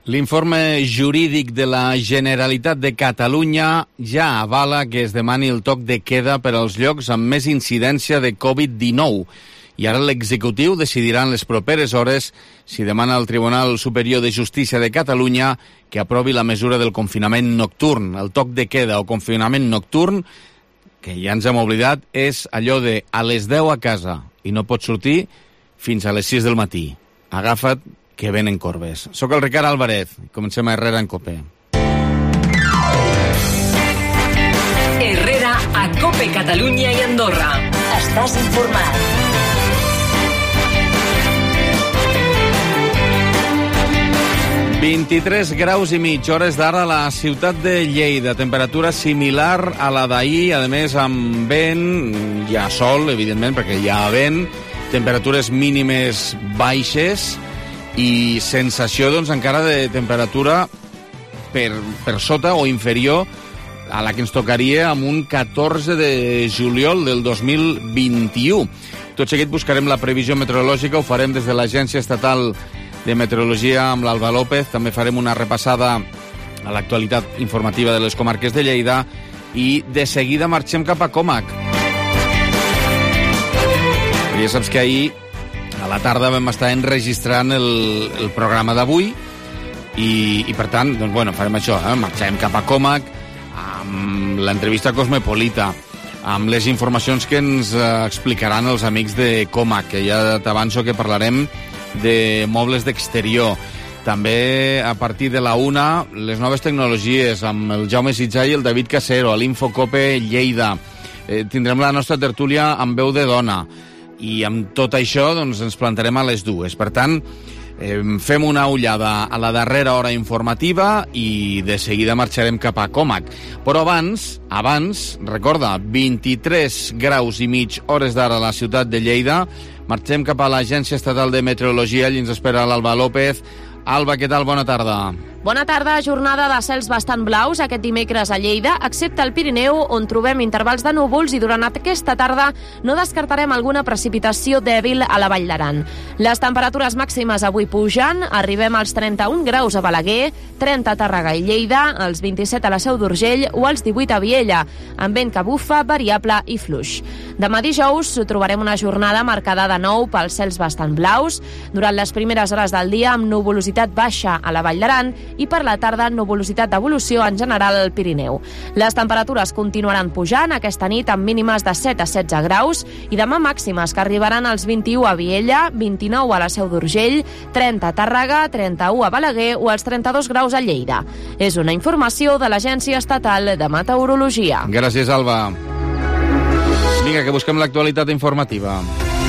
L'informe jurídic de la Generalitat de Catalunya ja avala que es demani el toc de queda per als llocs amb més incidència de Covid-19. I ara l'executiu decidirà en les properes hores si demana al Tribunal Superior de Justícia de Catalunya que aprovi la mesura del confinament nocturn. El toc de queda o confinament nocturn, que ja ens hem oblidat, és allò de a les 10 a casa i no pots sortir fins a les 6 del matí. Agafa't que venen corbes. Soc el Ricard Álvarez. Comencem a Herrera en COPE. Herrera a COPE Catalunya i Andorra. Estàs informat. ...23 graus i mig, hores d'ara a la ciutat de Lleida. Temperatura similar a la d'ahir, a més amb vent, hi ha sol, evidentment, perquè hi ha vent, temperatures mínimes baixes i sensació, doncs, encara de temperatura per sota o inferior a la que ens tocaria amb un 14 de juliol del 2021. Tot seguit buscarem la previsió meteorològica, ho farem des de l'Agència Estatal de Meteorologia amb l'Alba López. També farem una repassada a l'actualitat informativa de les comarques de Lleida i de seguida marxem cap a Comac. Ja saps que ahir a la tarda vam estar enregistrant el programa d'avui i per tant, doncs, bueno, farem això, marxem cap a Comac amb l'entrevista cosmopolita, amb les informacions que ens explicaran els amics de Comac, que ja t'avanço que parlarem de mobles d'exterior. També a partir de la 1 les noves tecnologies amb el Jaume Sitjà i el David Casero a l'Infocope Lleida. Tindrem la nostra tertúlia amb veu de dona i amb tot això doncs, ens plantarem a les 2. Per tant, fem una ullada a la darrera hora informativa i de seguida marxarem cap a Comac. Però abans, recorda, 23 graus i mig, hores d'ara a la ciutat de Lleida. Marxem cap a l'Agència Estatal de Meteorologia, allí ens espera l'Alba López. Alba, què tal? Bona tarda. Bona tarda, jornada de cels bastant blaus aquest dimecres a Lleida, excepte al Pirineu, on trobem intervals de núvols i durant aquesta tarda no descartarem alguna precipitació dèbil a la Vall d'Aran. Les temperatures màximes avui pugen, arribem als 31 graus a Balaguer, 30 a Tàrrega i Lleida, als 27 a la Seu d'Urgell o als 18 a Viella, amb vent que bufa, variable i fluix. Demà dijous trobarem una jornada marcada de nou pels cels bastant blaus, durant les primeres hores del dia amb nuvolositat baixa a la Vall d'Aran i per la tarda nuvolositat d'evolució en general al Pirineu. Les temperatures continuaran pujant aquesta nit amb mínimes de 7 a 16 graus i demà màximes que arribaran als 21 a Viella, 29 a la Seu d'Urgell, 30 a Tàrrega, 31 a Balaguer o als 32 graus a Lleida. És una informació de l'Agència Estatal de Meteorologia. Gràcies, Alba. Vinga, que busquem l'actualitat informativa.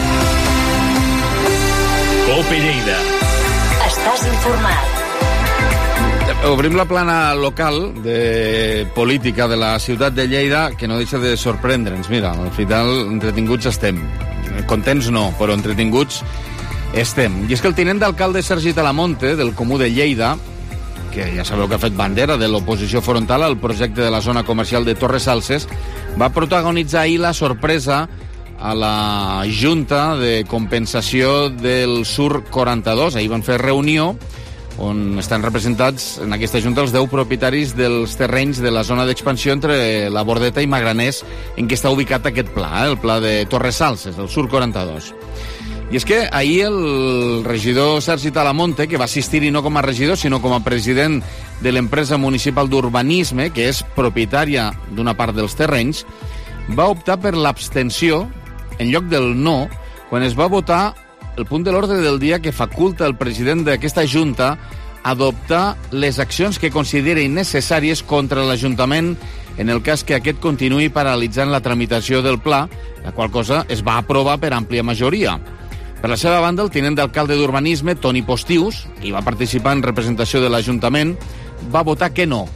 COPE Lleida. Estàs informat. Obrim la plana local de política de la ciutat de Lleida, que no deixa de sorprendre'ns. Mira, al final entretinguts estem. Contents no, però entretinguts estem. I és que el tinent d'alcalde Sergi Talamonte, del Comú de Lleida, que ja sabeu que ha fet bandera de l'oposició frontal al projecte de la zona comercial de Torres Salses, va protagonitzar ahir la sorpresa a la Junta de Compensació del Sur 42. Ahir van fer reunió on estan representats en aquesta junta els 10 propietaris dels terrenys de la zona d'expansió entre la Bordeta i Magraners, en què està ubicat aquest pla, el pla de Torres Salses, el Sur 42. I és que ahir el regidor Sergi Talamonte, que va assistir-hi no com a regidor, sinó com a president de l'empresa municipal d'urbanisme, que és propietària d'una part dels terrenys, va optar per l'abstenció en lloc del no, quan es va votar el punt de l'ordre del dia que faculta el president d'aquesta junta a adoptar les accions que consideri necessàries contra l'Ajuntament en el cas que aquest continuï paralitzant la tramitació del pla, la qual cosa es va aprovar per àmplia majoria. Per la seva banda, el tinent d'alcalde d'Urbanisme, Toni Postius, que va participar en representació de l'Ajuntament, va votar que no.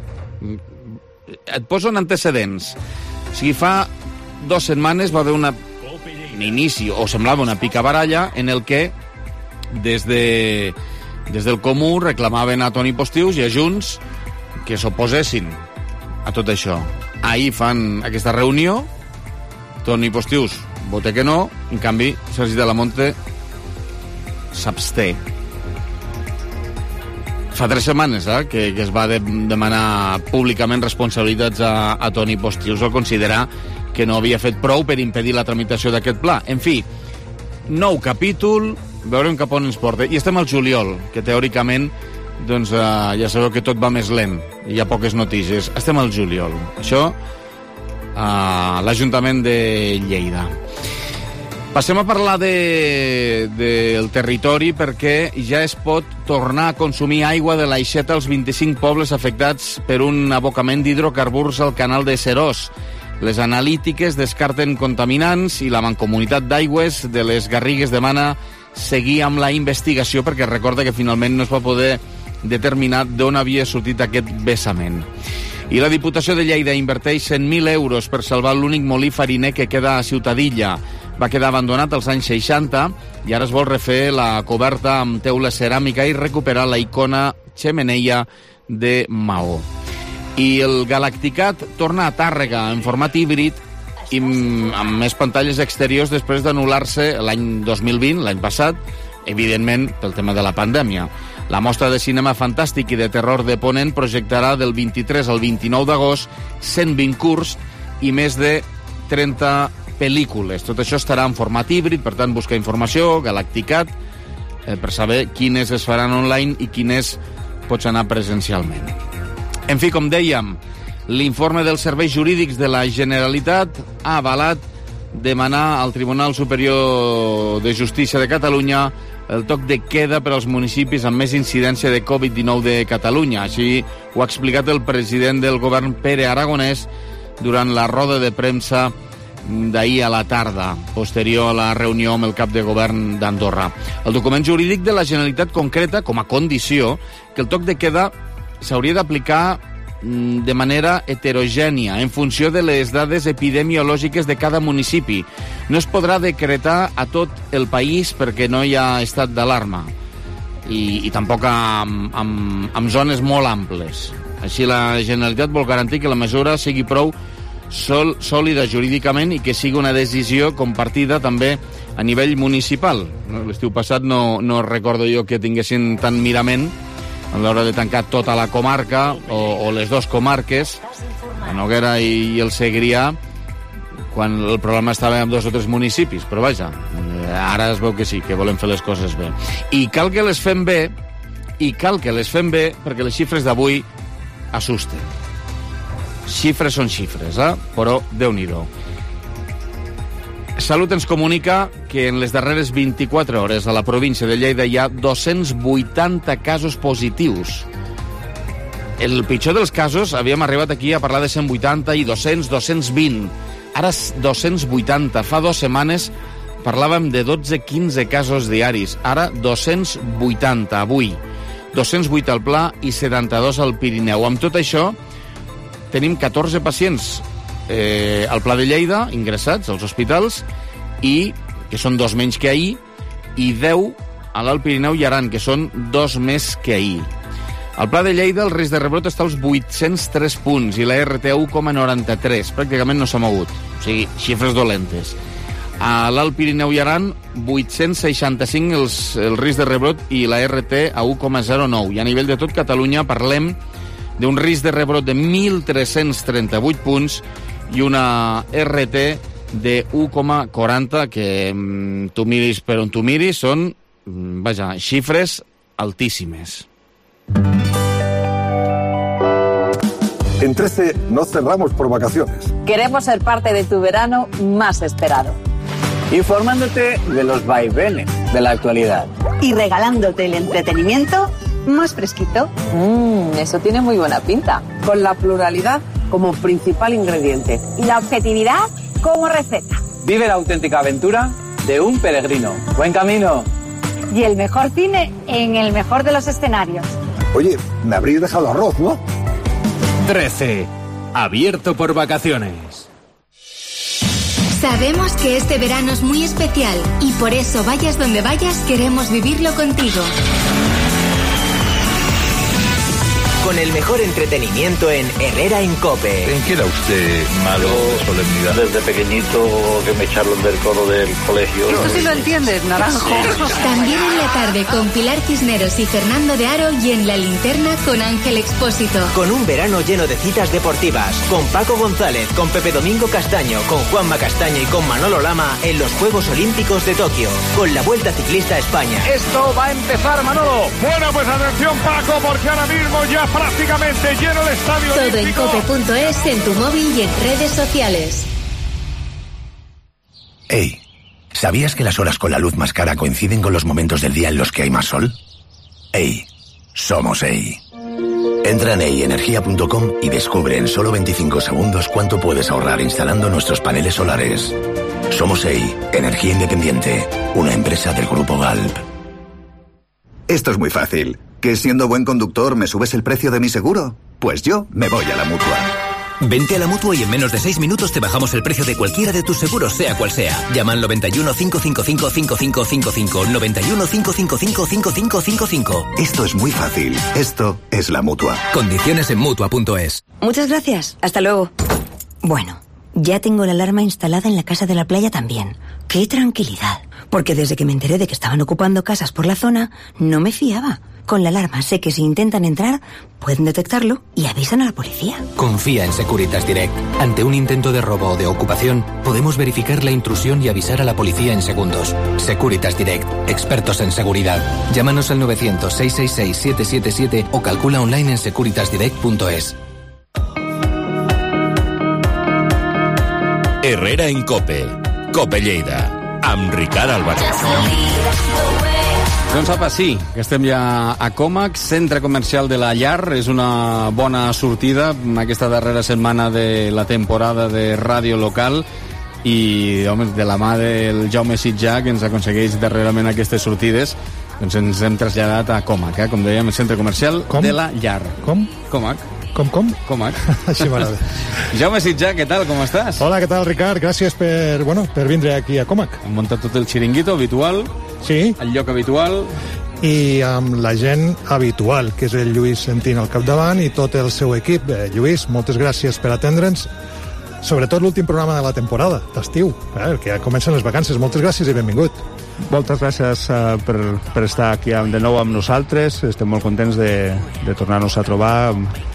Et poso en antecedents. O sigui, fa 2 setmanes va haver un inici, o semblava una picabaralla, en el que des del Comú reclamaven a Toni Postius i a Junts que s'oposessin a tot això. Ahir fan aquesta reunió, Toni Postius vota que no, en canvi Sergi Talamonte s'absté. Fa 3 setmanes que es va demanar públicament responsabilitats a Toni Postius al considerar que no havia fet prou per impedir la tramitació d'aquest pla. En fi, nou capítol, veurem cap on ens porta. I estem al juliol, que teòricament doncs, ja sabeu que tot va més lent, hi ha poques notícies. Estem al juliol. Això a l'Ajuntament de Lleida. Passem a parlar del territori perquè ja es pot tornar a consumir aigua de l'Aixeta als 25 pobles afectats per un abocament d'hidrocarburs al canal de Serós. Les analítiques descarten contaminants i la Mancomunitat d'Aigües de les Garrigues demana seguir amb la investigació perquè recorda que finalment no es va poder determinar d'on havia sortit aquest vessament. I la Diputació de Lleida inverteix 100.000 euros per salvar l'únic molí fariner que queda a Ciutadilla. Va quedar abandonat als anys 60 i ara es vol refer la coberta amb teula ceràmica i recuperar la icona xemeneia de maó. I el Galacticat torna a Tàrrega en format híbrid i amb més pantalles exteriors després d'anul·lar-se l'any 2020, l'any passat, evidentment pel tema de la pandèmia. La mostra de cinema fantàstic i de terror de Ponent projectarà del 23 al 29 d'agost 120 curts i més de 30 pel·lícules. Tot això estarà en format híbrid, per tant, busca informació, Galacticat, per saber quines es faran online i quines pots anar presencialment. En fi, com dèiem, l'informe dels serveis jurídics de la Generalitat ha avalat demanar al Tribunal Superior de Justícia de Catalunya el toc de queda per als municipis amb més incidència de Covid-19 de Catalunya. Així ho ha explicat el president del govern, Pere Aragonès, durant la roda de premsa d'ahir a la tarda, posterior a la reunió amb el cap de govern d'Andorra. El document jurídic de la Generalitat concreta com a condició que el toc de queda s'hauria d'aplicar de manera heterogènia, en funció de les dades epidemiològiques de cada municipi. No es podrà decretar a tot el país perquè no hi ha estat d'alarma i tampoc amb zones molt amples. Així la Generalitat vol garantir que la mesura sigui prou sòlida jurídicament i que sigui una decisió compartida també a nivell municipal. L'estiu passat no recordo jo que tinguessin tant mirament a l'hora de tancar tota la comarca o les dues comarques, la Noguera i el Segrià, quan el problema estava en 2 o 3 municipis, però vaja, ara es veu que sí, que volen fer les coses bé. I cal que les fem bé, perquè les xifres d'avui assusten. Xifres són xifres, però Déu-n'hi-do. Salut ens comunica que en les darreres 24 hores a la província de Lleida hi ha 280 casos positius. El pitjor dels casos, havíem arribat aquí a parlar de 180 i 200, 220. Ara 280. Fa 2 setmanes parlàvem de 12-15 casos diaris. Ara 280 avui. 208 al Pla i 72 al Pirineu. Amb tot això, tenim 14 pacients al Pla de Lleida, ingressats als hospitals, i que són 2 menys que ahir, i 10 a l'Alt Pirineu i Aran, que són 2 més que ahir. Al Pla de Lleida el risc de rebrot està als 803 punts i la RT 1,93. Pràcticament no s'ha mogut. O sigui, xifres dolentes. A l'Alt Pirineu i Aran, 865 el risc de rebrot i la RT a 1,09. I a nivell de tot Catalunya parlem d'un risc de rebrot de 1.338 punts i una RT de 1,40, que tu miris per on tu miris, són, vaja, xifres altíssimes. En 13 no cerramos por vacaciones. Queremos ser parte de tu verano más esperado. Informándote de los vaivenes de la actualidad. Y regalándote el entretenimiento más fresquito. Eso tiene muy buena pinta. Con la pluralidad como principal ingrediente. Y la objetividad como receta. Vive la auténtica aventura de un peregrino. ¡Buen camino! Y el mejor cine en el mejor de los escenarios. Oye, me habréis dejado arroz, ¿no? 13. Abierto por vacaciones. Sabemos que este verano es muy especial y por eso vayas donde vayas queremos vivirlo contigo. con el mejor entretenimiento en Herrera en COPE. ¿En qué era usted malo de solemnidad? Desde pequeñito que me echaron del coro del colegio. Esto sí lo entiendes, Naranjo. También en la tarde con Pilar Cisneros y Fernando de Aro y en La Linterna con Ángel Expósito. Con un verano lleno de citas deportivas, con Paco González, con Pepe Domingo Castaño, con Juanma Castaño y con Manolo Lama en los Juegos Olímpicos de Tokio, con la Vuelta Ciclista a España. Esto va a empezar, Manolo. Bueno, pues atención, Paco, porque ahora mismo ya prácticamente lleno el estadio Todo olímpico. en cope.es, en tu móvil y en redes sociales. Hey, ¿sabías que las horas con la luz más cara coinciden con los momentos del día en los que hay más sol? Hey, somos EI. Entra en eienergia.com y descubre en solo 25 segundos cuánto puedes ahorrar instalando nuestros paneles solares. Somos EI, energía independiente, una empresa del Grupo Galp. Esto es muy fácil. ¿Que siendo buen conductor me subes el precio de mi seguro? Pues yo me voy a la Mutua. Vente a la Mutua y en menos de 6 minutos te bajamos el precio de cualquiera de tus seguros, sea cual sea. Llama al 91 555 5555, 91 555 5555. Esto es muy fácil. Esto es la Mutua. Condiciones en Mutua.es. Muchas gracias. Hasta luego. Bueno, ya tengo la alarma instalada en la casa de la playa también. ¡Qué tranquilidad! Porque desde que me enteré de que estaban ocupando casas por la zona, no me fiaba. Con la alarma sé que si intentan entrar, pueden detectarlo y avisan a la policía. Confía en Securitas Direct. Ante un intento de robo o de ocupación, podemos verificar la intrusión y avisar a la policía en segundos. Securitas Direct, expertos en seguridad. Llámanos al 900-666-777 o calcula online en securitasdirect.es. Herrera en COPE. COPE Lleida. Amb Ricard Alvarez. Doncs apa, sí, que estem ja a Comac, centre comercial de la Llar. És una bona sortida aquesta darrera setmana de la temporada de ràdio local i, home, de la mà del Jaume Sitjà, que ens aconsegueix darrerament aquestes sortides, doncs ens hem traslladat a Comac, com dèiem, el centre comercial de la Llar. Com? Comac. Com? Comac. Així m'agrada. Jaume Sitjà, què tal, com estàs? Hola, què tal, Ricard? Gràcies per vindre aquí a Comac. Hem muntat tot el xiringuito habitual, sí, el lloc habitual, i amb la gent habitual, que és el Lluís Sentín al capdavant i tot el seu equip. Lluís, moltes gràcies per atendre'ns, sobretot l'últim programa de la temporada, d'estiu, que ja comencen les vacances. Moltes gràcies i benvingut. Moltes gràcies per estar aquí de nou amb nosaltres. Estem molt contents de tornar-nos a trobar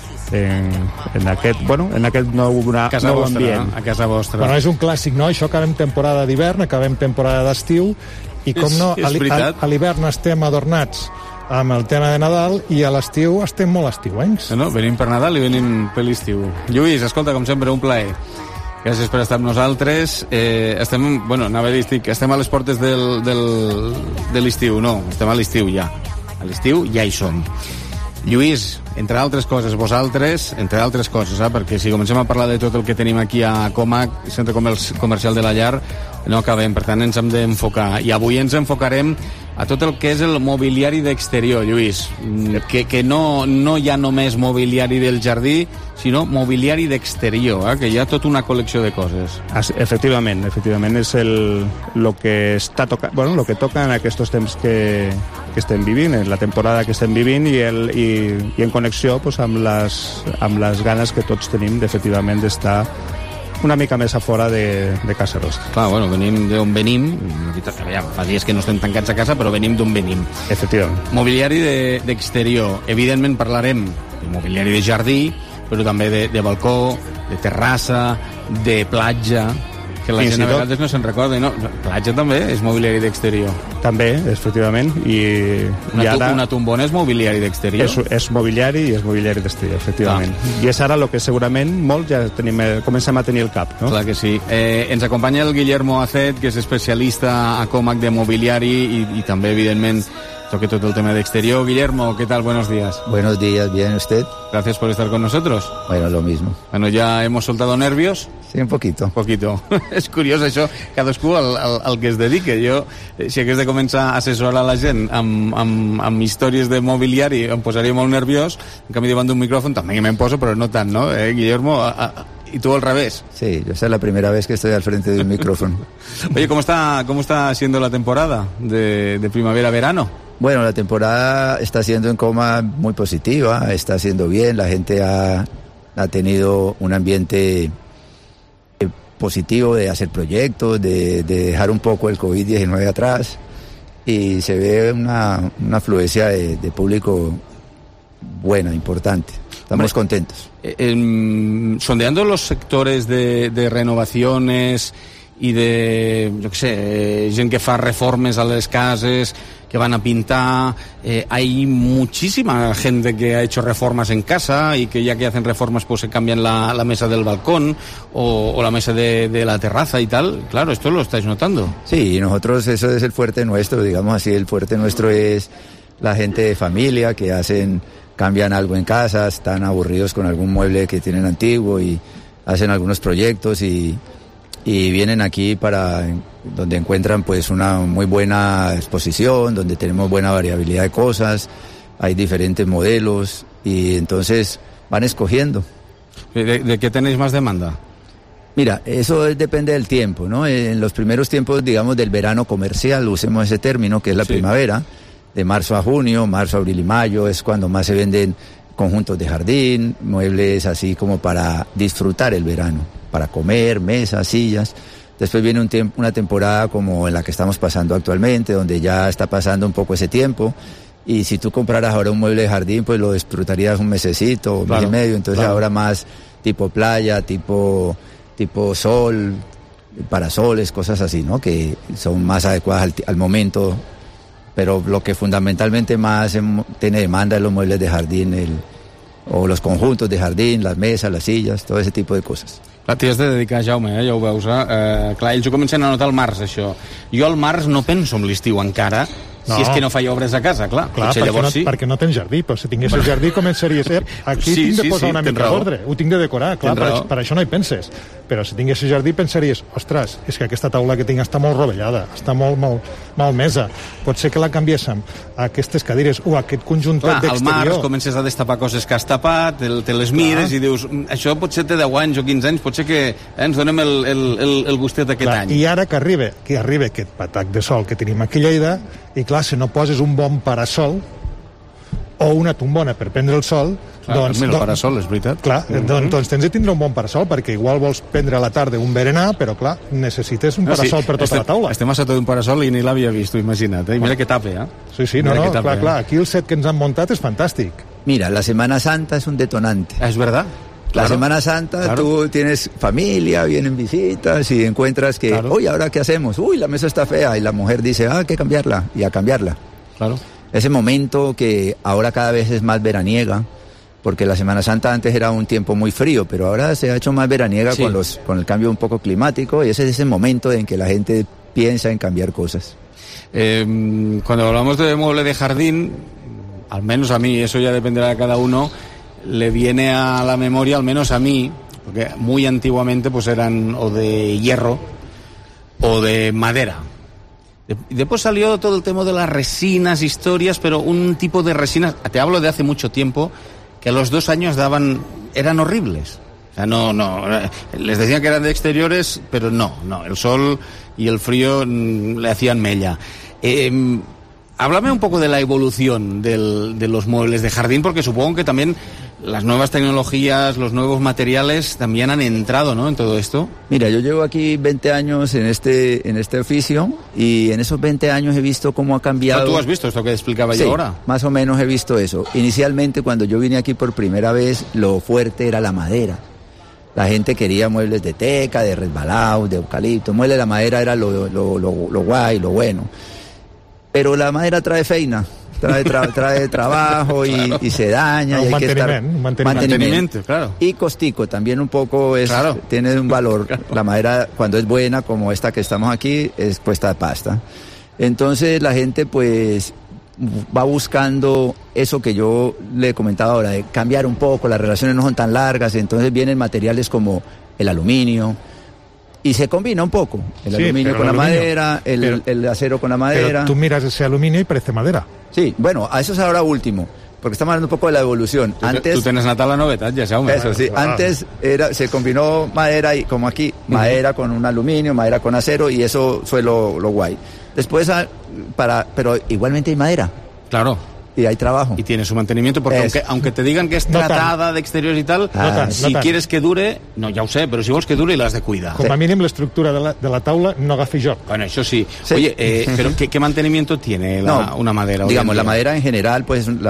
en aquest nou ambient. A casa vostra. Bueno, és un clàssic, no? Això acabem temporada d'hivern, acabem temporada d'estiu, i com no, a l'hivern estem adornats amb el tema de Nadal i a l'estiu estem molt estiuencs. No, venim per Nadal i venim per l'estiu. Lluís, escolta, com sempre, un plaer. Gràcies per estar amb nosaltres. Estem a les portes de l'estiu. No, estem a l'estiu ja. A l'estiu ja hi som. Lluís, entre altres coses, vosaltres, entre altres coses, perquè si comencem a parlar de tot el que tenim aquí a Comac, Centre Comercial de la Llar, no acabem, per tant ens hem d'enfocar. I avui ens enfocarem a tot el que és el mobiliari d'exterior, Lluís, que no hi ha només mobiliari del jardí, sinó mobiliari d'exterior, que hi ha tota una col·lecció de coses. Efectivament, és lo que toca en aquests temps que estem vivint, en la temporada que estem vivint i en connexió amb les ganes que tots tenim efectivament d'estar una mica més a fora de casa nostra. Clar, bueno, venim d'on venim, fa dies que no estem tancats a casa, però venim d'on venim. Efectivament. Mobiliari d'exterior. Evidentment parlarem de mobiliari de jardí, però també de balcó, de terrassa, de platja, que la gent a vegades no se'n recorda. No, platja també és mobiliari d'exterior. També, efectivament. Una tombona és mobiliari d'exterior. És mobiliari i és mobiliari d'exterior, efectivament. I és ara el que segurament molt ja comencem a tenir el cap, no? Clar que sí. Ens acompanya el Guillermo Acet, que és especialista a Comac de mobiliari i també, evidentment, toque todo el tema de exterior. Guillermo, ¿qué tal? Buenos días. Buenos días, ¿bien usted? Gracias por estar con nosotros. Bueno, lo mismo. Bueno, ¿ya hemos soltado nervios? Sí, un poquito. És curiós això, cadascú al que es dedique. Jo, si hagués de començar a assessorar la gent amb històries de mobiliari, em posaria molt nerviós. En canvi, davant d'un micròfon també me'n poso, però no tant, ¿no? Guillermo, y tú al revés. Sí, yo es la primera vez que estoy al frente de un micrófono. Oye, ¿cómo está siendo la temporada de primavera-verano? Bueno, la temporada está siendo en coma muy positiva, está haciendo bien, la gente ha tenido un ambiente positivo de hacer proyectos, de dejar un poco el COVID-19 atrás, y se ve una afluencia de público buena, importante. Estamos contentos. Sondeando los sectores de renovaciones y de, yo qué sé, gent que fa reformes a les cases, que van a pintar, hay muchísima gente que ha hecho reformas en casa y que ya que hacen reformas pues se cambian la mesa del balcón o la mesa de la terraza y tal. Claro, esto lo estáis notando. Sí, nosotros, eso es el fuerte nuestro, digamos así, el fuerte nuestro es la gente de familia que cambian algo en casa, están aburridos con algún mueble que tienen antiguo y hacen algunos proyectos y vienen aquí donde encuentran pues una muy buena exposición, donde tenemos buena variabilidad de cosas, hay diferentes modelos y entonces van escogiendo. ¿De qué tenéis más demanda? Mira, eso depende del tiempo, ¿no? En los primeros tiempos, digamos, del verano comercial, usemos ese término, que es la primavera, de marzo a junio, marzo, abril y mayo, es cuando más se venden conjuntos de jardín, muebles así como para disfrutar el verano, para comer, mesas, sillas. Después viene una temporada como en la que estamos pasando actualmente, donde ya está pasando un poco ese tiempo, y si tú compraras ahora un mueble de jardín, pues lo disfrutarías un mesecito, mes y medio, entonces ahora más tipo playa, tipo sol, parasoles, cosas así, ¿no? Que son más adecuadas al momento, pero lo que fundamentalmente más tiene demanda es los muebles de jardín, o los conjuntos de jardín, las mesas, las sillas, todo ese tipo de cosas. Clar, t'hi has de dedicar, Jaume, ja ho veus. Clar, ells ho comencen a notar al març, això. Jo al març no penso en l'estiu encara, si és que no faig obres a casa, clar. Perquè no tens jardí, però si tinguessis jardí començaries, aquí tinc de posar una mica d'ordre, ho tinc de decorar, clar, per això no hi penses. Però si tinguessis jardí pensaries, ostres, és que aquesta taula que tinc està molt rovellada, està molt malmesa, pot ser que la canviéssim a aquestes cadires o a aquest conjuntat d'exterior. Al març comences a destapar coses que has tapat, te les mires i dius, això potser té 10 anys o 15 anys, potser que ens donem el gustet aquest any. I ara que arriba aquest patac de sol que tenim aquí a Lleida, i clar, si no poses un bon parasol o una tombona per prendre el sol, doncs... Mira, el parasol, és veritat. Clar, doncs tens de tindre un bon parasol, perquè igual vols prendre a la tarda un berenar, però clar, necessites un parasol per tota la taula. Estem a sota d'un parasol i ni l'havia vist, imagina't, eh? Mira que tape, eh? Sí, clar, aquí el set que ens han muntat és fantàstic. Mira, la Semana Santa es un detonante. Es verdad. La Semana Santa, tú tienes familia, vienen visitas y encuentras que, uy, ¿ahora qué hacemos? Uy, la mesa está fea, y la mujer dice, hay que cambiarla, y a cambiarla. Claro. Ese momento que ahora cada vez es más veraniega, porque la Semana Santa antes era un tiempo muy frío, pero ahora se ha hecho más veraniega con el cambio un poco climático, y ese es ese momento en que la gente piensa en cambiar cosas. Cuando hablamos de mueble de jardín, al menos a mí, eso ya dependerá de cada uno, le viene a la memoria, al menos a mí, porque muy antiguamente pues eran o de hierro o de madera. Y después salió todo el tema de las resinas, historias, pero un tipo de resinas, te hablo de hace mucho tiempo, que a los 2 años eran horribles. O sea, no, les decían que eran de exteriores, pero no, el sol y el frío le hacían mella. Háblame un poco de la evolución de los muebles de jardín, porque supongo que también las nuevas tecnologías, los nuevos materiales también han entrado, ¿no?, en todo esto. Mira, yo llevo aquí 20 años en este oficio, y en esos 20 años he visto cómo ha cambiado. ¿Tú has visto esto que explicaba yo ahora? Más o menos he visto eso. Inicialmente, cuando yo vine aquí por primera vez, lo fuerte era la madera. La gente quería muebles de teca, de resbalado, de eucalipto. Muebles de la madera era lo guay, lo bueno. Pero la madera trae feina, trae trabajo y se daña. No, y hay que estar mantenimiento, claro. Y costico, también un poco tiene un valor. Claro. La madera, cuando es buena, como esta que estamos aquí, es puesta de pasta. Entonces la gente pues va buscando eso que yo le he comentado ahora, de cambiar un poco, las relaciones no son tan largas, entonces vienen materiales como el aluminio, y se combina un poco el aluminio con la madera, el acero con la madera. Pero tú miras ese aluminio y parece madera. Sí, bueno, a eso es ahora último, porque estamos hablando un poco de la evolución. Antes, tú tienes Natal la novedad, ya sabes. Eso sí, antes se combinó madera, y como aquí, madera con un aluminio, madera con acero, y eso fue lo guay. Después, pero igualmente hay madera. Claro. Y hay trabajo. Y tiene su mantenimiento, porque aunque te digan que es tratada de exteriores y tal, si quieres que dure, no, ja ho sé, però si vols que dure l'has de cuidar. Com a mínim l'estructura de la taula no agafi joc. Bueno, eso sí. Oye, pero ¿qué mantenimiento tiene una madera? Digamos, la madera en general,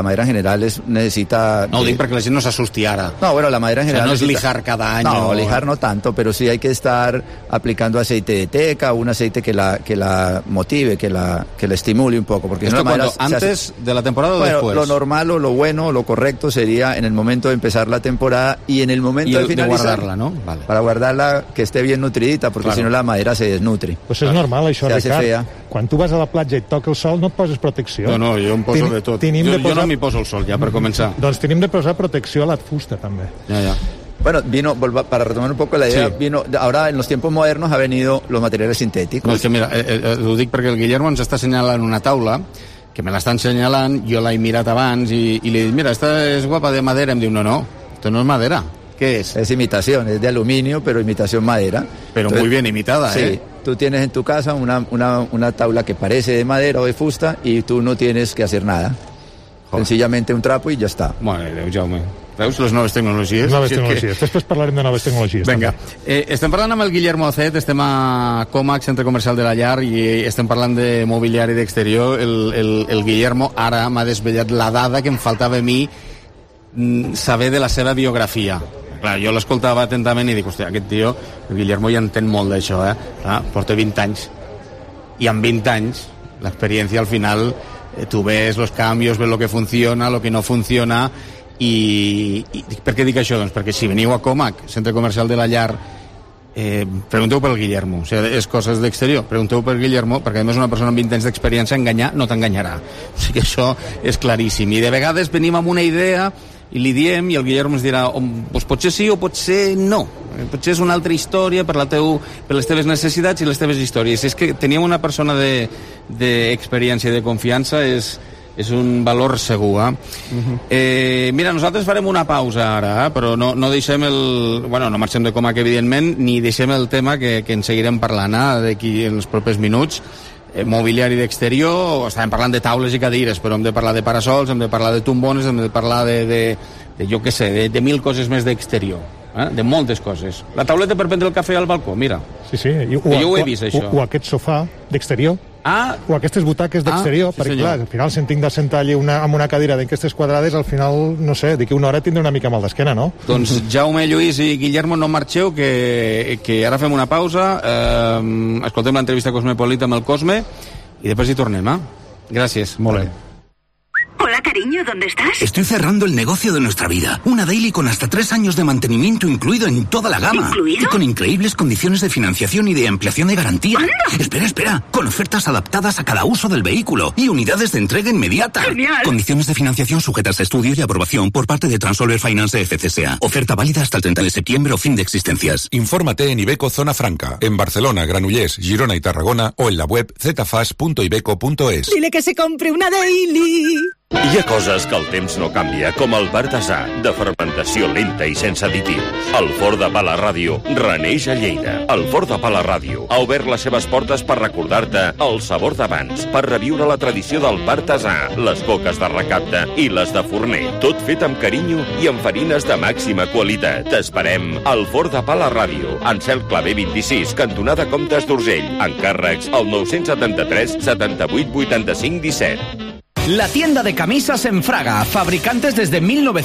necesita... No, dic perquè la gent no s'assusti ara. No, bueno, la madera en general... no es lijar cada año. No, lijar no tanto, pero sí hay que estar aplicando aceite de teca, un aceite que la motive, que la estimule un poco. Porque ¿esto cuando antes de la temporada? Bueno, lo normal o lo bueno, lo correcto sería en el momento de empezar la temporada y en el momento de finalizar. De guardarla, ¿no? Vale. Para guardarla que esté bien nutridita, porque si no la madera se desnutre. Pues és normal, això, Ricard. Quan tu vas a la platja i toca el sol, no et poses protecció. No, jo em poso de tot. Jo no m'hi poso el sol, ja, per començar. Doncs tenim de posar protecció a la fusta, també. Ja. Bueno, para retomar un poco la idea, ahora en los tiempos modernos ha venido los materiales sintéticos. No, és que mira, ho dic perquè el Guillermo ens està assenyalant una taula que me l'estan assenyalant, jo l'he mirat abans i li he dit, mira, esta és guapa de madera. Em diu, no, esto no es madera. ¿Qué es? Es imitación, es de aluminio, pero imitación madera. Pero entonces, muy bien imitada, sí, tú tienes en tu casa una tabla que parece de madera o de fusta y tú no tienes que hacer nada. Sencillamente un trapo y ya està. Mare de Déu, Jaume. Veus les noves tecnologies? Després parlarem de noves tecnologies. Vinga, estem parlant amb el Guillermo Acet, estem a Comac, centre comercial de la Llar, i estem parlant de mobiliari d'exterior. El Guillermo ara m'ha desvetllat la dada que em faltava a mi saber de la seva biografia. Clar, jo l'escoltava atentament i dic, hòstia, aquest tio, el Guillermo ja entén molt d'això, porta 20 anys, i amb 20 anys l'experiència al final tu ves los cambios, ves lo que funciona, lo que no funciona. I per què dic això? Doncs perquè si veniu a Comac, centre comercial de la Llar, pregunteu pel Guillermo. O sigui, és coses d'exterior, pregunteu per Guillermo, perquè a més una persona amb 20 anys d'experiència enganyar no t'enganyarà. O sigui, això és claríssim. I de vegades venim amb una idea i li diem i el Guillermo ens dirà pues potser sí o potser no. Potser és una altra història per les teves necessitats i les teves històries. És que teníem una persona d'experiència i de confiança, és un valor segur. Mira, nosaltres farem una pausa ara, però no deixem no marxem de Comac, evidentment, ni deixem el tema que en seguirem parlant d'aquí en els propers minuts. Mobiliari d'exterior, estàvem parlant de taules i cadires, però hem de parlar de parasols, hem de parlar de tombones, hem de parlar de jo què sé, de mil coses més d'exterior, de moltes coses. La tauleta per prendre el cafè al balcó, mira. Sí, jo ho he vist, això. O aquest sofà d'exterior. O aquestes butaques d'exterior, perquè clar, al final si em tinc de sentar allí amb una cadira d'aquestes quadrades, al final, no sé, d'aquí una hora tindré una mica mal d'esquena, no? Doncs Jaume, Lluís i Guillermo, no marxeu, que ara fem una pausa, escoltem l'entrevista Cosmopolita amb el Cosme i després hi tornem, Gràcies. Molt bé. Hola, cariño, ¿dónde estás? Estoy cerrando el negocio de nuestra vida. Una daily con hasta 3 años de mantenimiento incluido en toda la gama. ¿Incluido? Y con increíbles condiciones de financiación y de ampliación de garantía. ¡Anda! Espera. Con ofertas adaptadas a cada uso del vehículo y unidades de entrega inmediata. ¡Genial! Condiciones de financiación sujetas a estudio y aprobación por parte de Transolver Finance FCSA. Oferta válida hasta el 30 de septiembre o fin de existencias. Infórmate en Iveco Zona Franca, en Barcelona, Granollers, Girona y Tarragona, o en la web zfas.iveco.es. Dile que se compre una daily. Hi ha coses que el temps no canvia, com el Partasà, de fermentació lenta i sense additius. El Forn de Pa La Ràdio reneix a Lleida. El Forn de Pa La Ràdio ha obert les seves portes per recordar-te el sabor d'abans, per reviure la tradició del Partasà, les coques de recapte i les de forner. Tot fet amb carinyo i amb farines de màxima qualitat. T'esperem al Forn de Pa La Ràdio, en Cel Clavé 26, cantonada Comtes d'Urgell. Encàrrecs al 973 78 85 17. La tienda de camisas en Fraga, fabricantes desde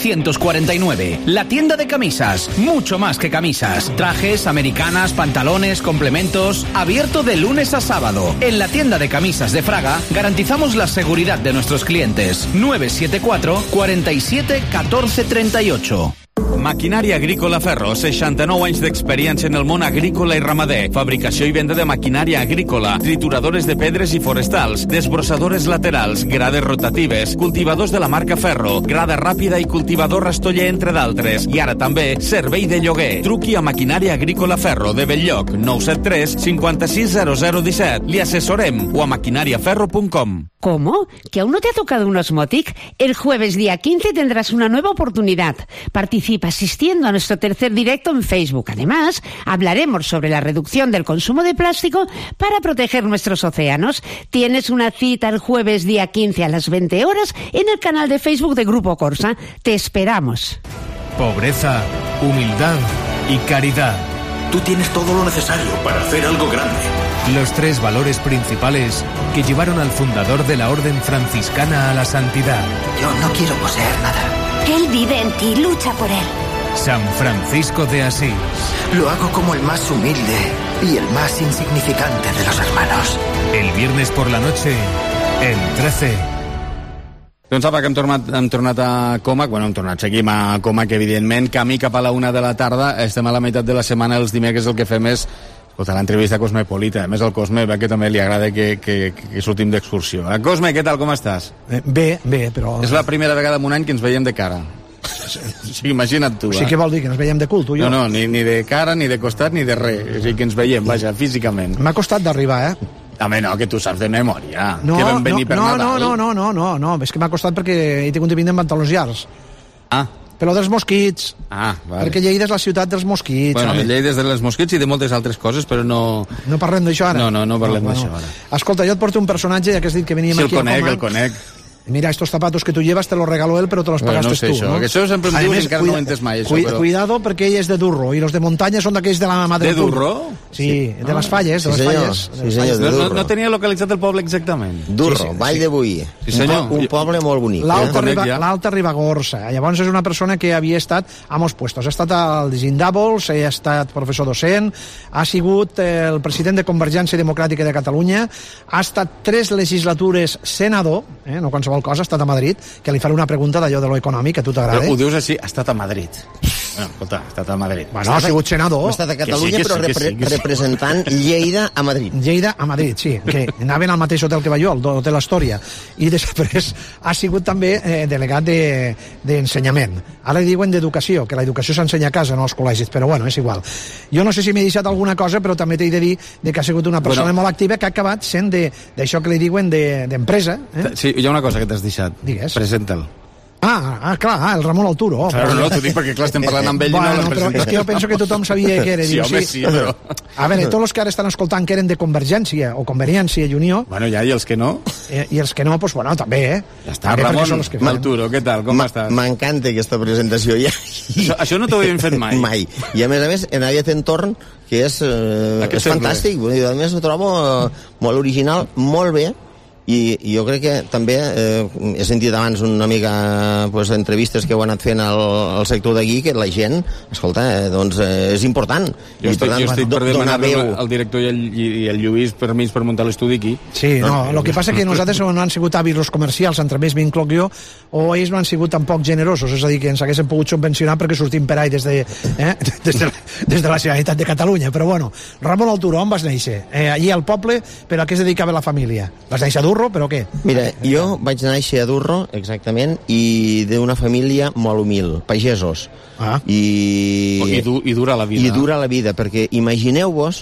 1949. La tienda de camisas, mucho más que camisas. Trajes, americanas, pantalones, complementos. Abierto de lunes a sábado. En la tienda de camisas de Fraga garantizamos la seguridad de nuestros clientes. 974 47 14 38. Maquinària Agrícola Ferro, 69 anys d'experiència en el món agrícola i ramader. Fabricació i venda de maquinària agrícola, trituradores de pedres i forestals, desbrossadores laterals, grades rotatives, cultivadors de la marca Ferro, grada ràpida i cultivador Rastoller, entre d'altres. I ara també servei de lloguer. Truqui a Maquinària Agrícola Ferro de Belllloc, 973 560017. Li asesorem o a maquinariaferro.com. ¿Cómo? ¿Que aún no te ha tocado un Osmotic? El jueves día 15 tendrás una nueva oportunidad. Participas asistiendo a nuestro tercer directo en Facebook. Además, hablaremos sobre la reducción del consumo de plástico para proteger nuestros océanos. Tienes una cita el jueves día 15 a las 20 horas en el canal de Facebook de Grupo Corsa. Te esperamos. Pobreza, humildad y caridad. Tú tienes todo lo necesario para hacer algo grande. Los 3 valores principales que llevaron al fundador de la Orden Franciscana a la santidad. Yo no quiero poseer nada. Él vive en ti, lucha por él. San Francisco de Asís. Lo hago como el más humilde y el más insignificante de los hermanos. El viernes por la noche, en 13. Doncs apa, que hem tornat a Coma, seguim a Coma, que evidentment camí cap a la 1 de la tarda, estem a la meitat de la setmana, els dimecres el que fem és l'entrevista cosmopolita. A més, al Cosme, que també li agrada que sortim d'excursió. Cosme, què tal, com estàs? Bé, però... És la primera vegada en un any que ens veiem de cara. O sigui, imagina't tu. O sigui, què vol dir, que ens veiem de cul, tu i jo? No, ni de cara, ni de costat, ni de res. O sigui, que ens veiem, vaja, físicament. M'ha costat d'arribar, Home, no, que tu saps de memòria. Que vam venir per Nadal. No, és que m'ha costat perquè he tingut de vindre amb pantalons llargs. Però dels mosquits. Vale. Perquè Lleida és la ciutat dels mosquits. Bueno, Lleida és dels mosquits i de moltes altres coses, però no... No parlem d'això ara? No parlem d'això ara. Escolta, jo et porto un personatge, ja que has dit que veníem aquí a Coma. Sí, el conec. Mira, estos zapatos que tú llevas te los regaló él, pero te los pagaste tú, això. ¿no? Que això sempre em diuen, encara no ho entes mai, això. Cuidado, perquè ell és de Durro, i los de muntanya són d'aquells de la madre... De Durro? Sí, de les falles, de les falles. Sí, senyor, de Durro. No tenia localitzat el poble exactament. Durro, Vall de Boí. Sí, senyor. Un poble molt bonic. L'Alta Ribagorça. Llavors és una persona que havia estat a molts puestos. Ha estat al Gindabols, ha estat professor docent, ha sigut el president de Convergència Democràtica de Catalunya, ha estat 3 legislatures senador, no qualsevol cosa, ha estat a Madrid, que li faré una pregunta d'allò de lo econòmic, que a tu t'agrada. Però ho dius així, ha estat a Madrid. Bueno, escolta, ha estat a Madrid. Bueno, ha sigut senador. Ha estat a Catalunya, però representant Lleida a Madrid. Lleida a Madrid, sí, que anaven al mateix hotel que va jo, el Hotel Astoria, i després ha sigut també delegat d'ensenyament. Ara li diuen d'educació, que l'educació s'ensenya a casa, no als col·legis, però bueno, és igual. Jo no sé si m'he deixat alguna cosa, però també t'he de dir que ha sigut una persona molt activa que ha acabat sent d'això que li diuen d'empresa. Sí, hi ha una cosa que t'has deixat. Digues. Presenta'l. Clar, el Ramon Alturo. Claro, no, t'ho dic perquè clar, estem parlant amb ell i no l'hem presentat. Però és que jo penso que tothom sabia que era. Sí, home, sí, però... A veure, tots els que ara estan escoltant que eren de Convergència o Conveniència i Unió... Bueno, ja, i els que no? I els que no, doncs bueno, també, Ja està, Ramon Alturo, què tal, com estàs? M'encanta aquesta presentació, ja. Això no t'ho havíem fet mai. Mai. I a més, en aquest entorn, que és fantàstic, i a més ho trobo molt original, molt bé, i jo crec que també he sentit abans una mica entrevistes que ho han anat fent al sector d'aquí, que la gent, escolta, doncs és important. Jo estic per demanar al director i el Lluís permís per muntar l'estudi aquí. Sí, no, el que passa que nosaltres no han sigut hàbils els comercials, entre més m'incloc jo, o ells no han sigut tampoc generosos, és a dir, que ens haguessin pogut subvencionar perquè sortim per ahí des de la Generalitat de Catalunya, però bueno, Ramon Alturo, on vas néixer? Allí al poble, però a què es dedicava la família? Vas néixer a Durro, però què? Mira, jo vaig néixer a Durro, exactament, i d'una família molt humil, pagesos. I dura la vida. I dura la vida, perquè imagineu-vos,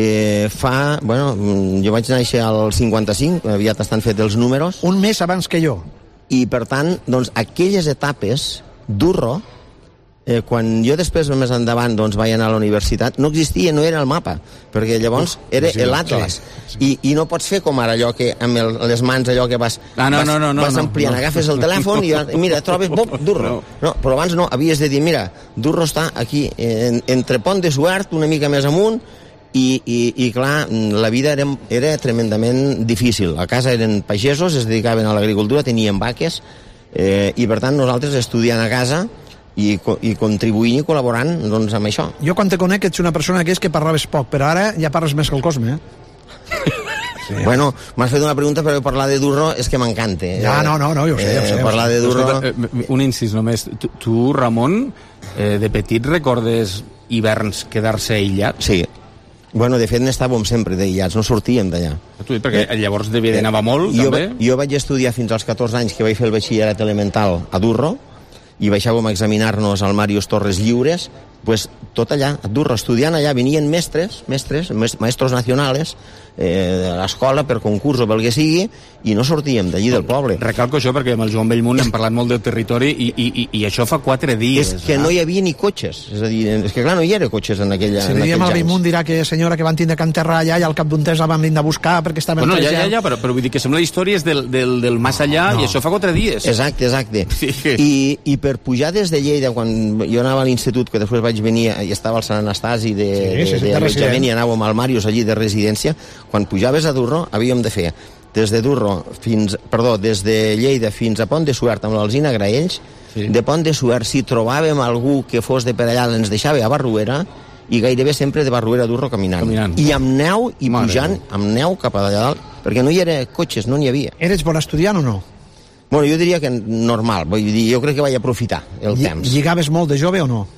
jo vaig néixer al 55, aviat estan fets els números. Un mes abans que jo. I, per tant, doncs, aquelles etapes, Durro, quan jo després més endavant vaig anar a la universitat, no existia, no era el mapa, perquè llavors era l'Atlas, i no pots fer com ara allò que amb les mans allò que vas ampliant, agafes el telèfon i mira, trobes Durro, no, però abans no, havies de dir, mira, Durro està aquí entre Pont de Suert, una mica més amunt, i clar, la vida era tremendament difícil. A casa eren pagesos, es dedicaven a l'agricultura, tenien vaques, i per tant nosaltres estudiant a casa i contribuint i col·laborant amb això. Jo quan te conec ets una persona que és que parlaves poc, però ara ja parles més que el Cosme, Sí. Bueno, m'has fet una pregunta, però parlar de Durro és que m'encanta. No, jo ho sé. Parlar de Durro... Un incís només. Tu, Ramon, de petit recordes hiverns quedar-se aïllat? Sí. Bueno, de fet n'estàvem sempre d'aïllats, no sortíem d'allà. Perquè llavors devia d'anar molt, també? Jo vaig estudiar fins als 14 anys, que vaig fer el batxillerat elemental a Durro, i baixàvem a examinar-nos al Màrius Torres Lliures, pues tot allà, a Durro, estudiant allà, venien maestros nacionals de l'escola per concurs o pel que sigui, i no sortíem d'allí del poble. Recalco això perquè amb el Joan Bellmunt hem parlat molt del territori i això fa 4 dies. És que no hi havia ni cotxes, és a dir, és que clar, no hi havia cotxes en aquella... Si diem al Bellmunt dirà que senyora que van tindre que enterrar allà i al cap d'un temps la van vindre a buscar perquè estaven... Bueno, ja, però vull dir que sembla històries del més allà i això fa 4 dies. Exacte. Sí. I per pujar des de Lleida, quan jo anava a l'institut, que després vaig venir, i estava al Sant Anastasi d'allotjament i anàvem al Màrius allí de residència, quan pujaves a Durro havíem de fer des de Lleida fins a Pont de Suert amb l'Alzina Graells. De Pont de Suert, si trobàvem algú que fos de per allà, ens deixava a Barruera, i gairebé sempre de Barruera a Durro caminant. I amb neu i pujant amb neu cap a allà dalt, perquè no hi era cotxes, no n'hi havia. Eres bon estudiant o no? Bueno, jo diria que normal, vull dir, jo crec que vaig aprofitar el temps. Lligaves molt de jove o no?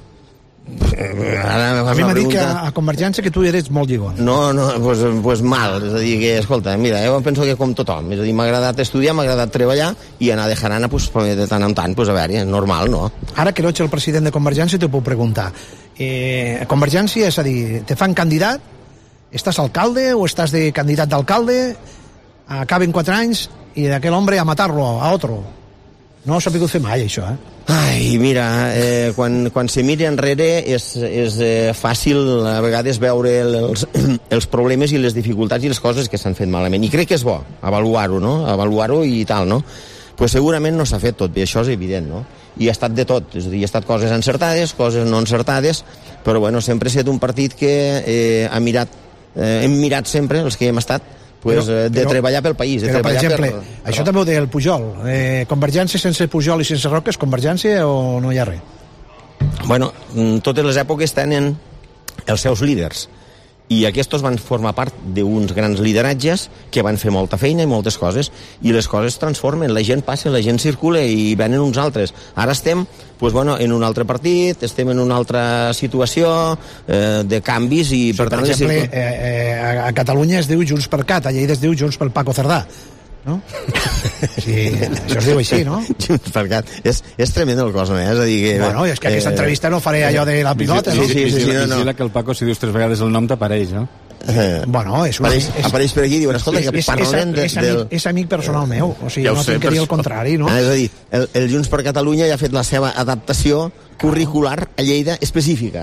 A mi m'ha dit que a Convergència que tu eres molt lligon. No, pues mal, és a dir, que, escolta, mira, jo penso que com tothom, és a dir, m'ha agradat estudiar, m'ha agradat treballar, i anar de jarana, pues, de tant en tant, pues, a veure, normal, no? Ara que no ets el president de Convergència, t'ho puc preguntar. Convergència, és a dir, te fan candidat, estàs alcalde o estàs de candidat d'alcalde, acaben 4 anys, i d'aquell hombre a matar-lo, a otro. No ho he sabut fer mai, això, Ai, mira, quan se mira enrere és fàcil a vegades veure els problemes i les dificultats i les coses que s'han fet malament. I crec que és bo avaluar-ho, no? Avaluar-ho i tal, no? Pues segurament no s'ha fet tot bé, això és evident, no? I ha estat de tot, és a dir, ha estat coses encertades, coses no encertades, però bueno, sempre ha estat un partit que hem mirat sempre, els que hem estat, de treballar pel país. Però, per exemple, això també ho deia el Pujol. Convergència sense Pujol i sense Roca és Convergència o no hi ha res? Bueno, totes les èpoques tenen els seus líders. I aquests van formar part d'uns grans lideratges que van fer molta feina i moltes coses, i les coses es transformen, la gent passa, la gent circula i venen uns altres. Ara estem en un altre partit, estem en una altra situació de canvis i per tant... Per exemple, a Catalunya es diu Junts per Cat, a Lleida es diu Junts pel Paco Cerdà, no? Sí, això es diu així, no? Junts per Cat. És tremenda la cosa, És a dir que... Bueno, és que aquesta entrevista no faré allò de la pilota, no? Sí, vigila que el Paco, si dius 3 vegades el nom, t'apareix, no? Bueno, apareix per aquí i diuen, escolta, que parlem és amic personal meu, o sigui, no tinc que dir el contrari, no? És a dir, el Junts per Catalunya ja ha fet la seva adaptació curricular a Lleida específica,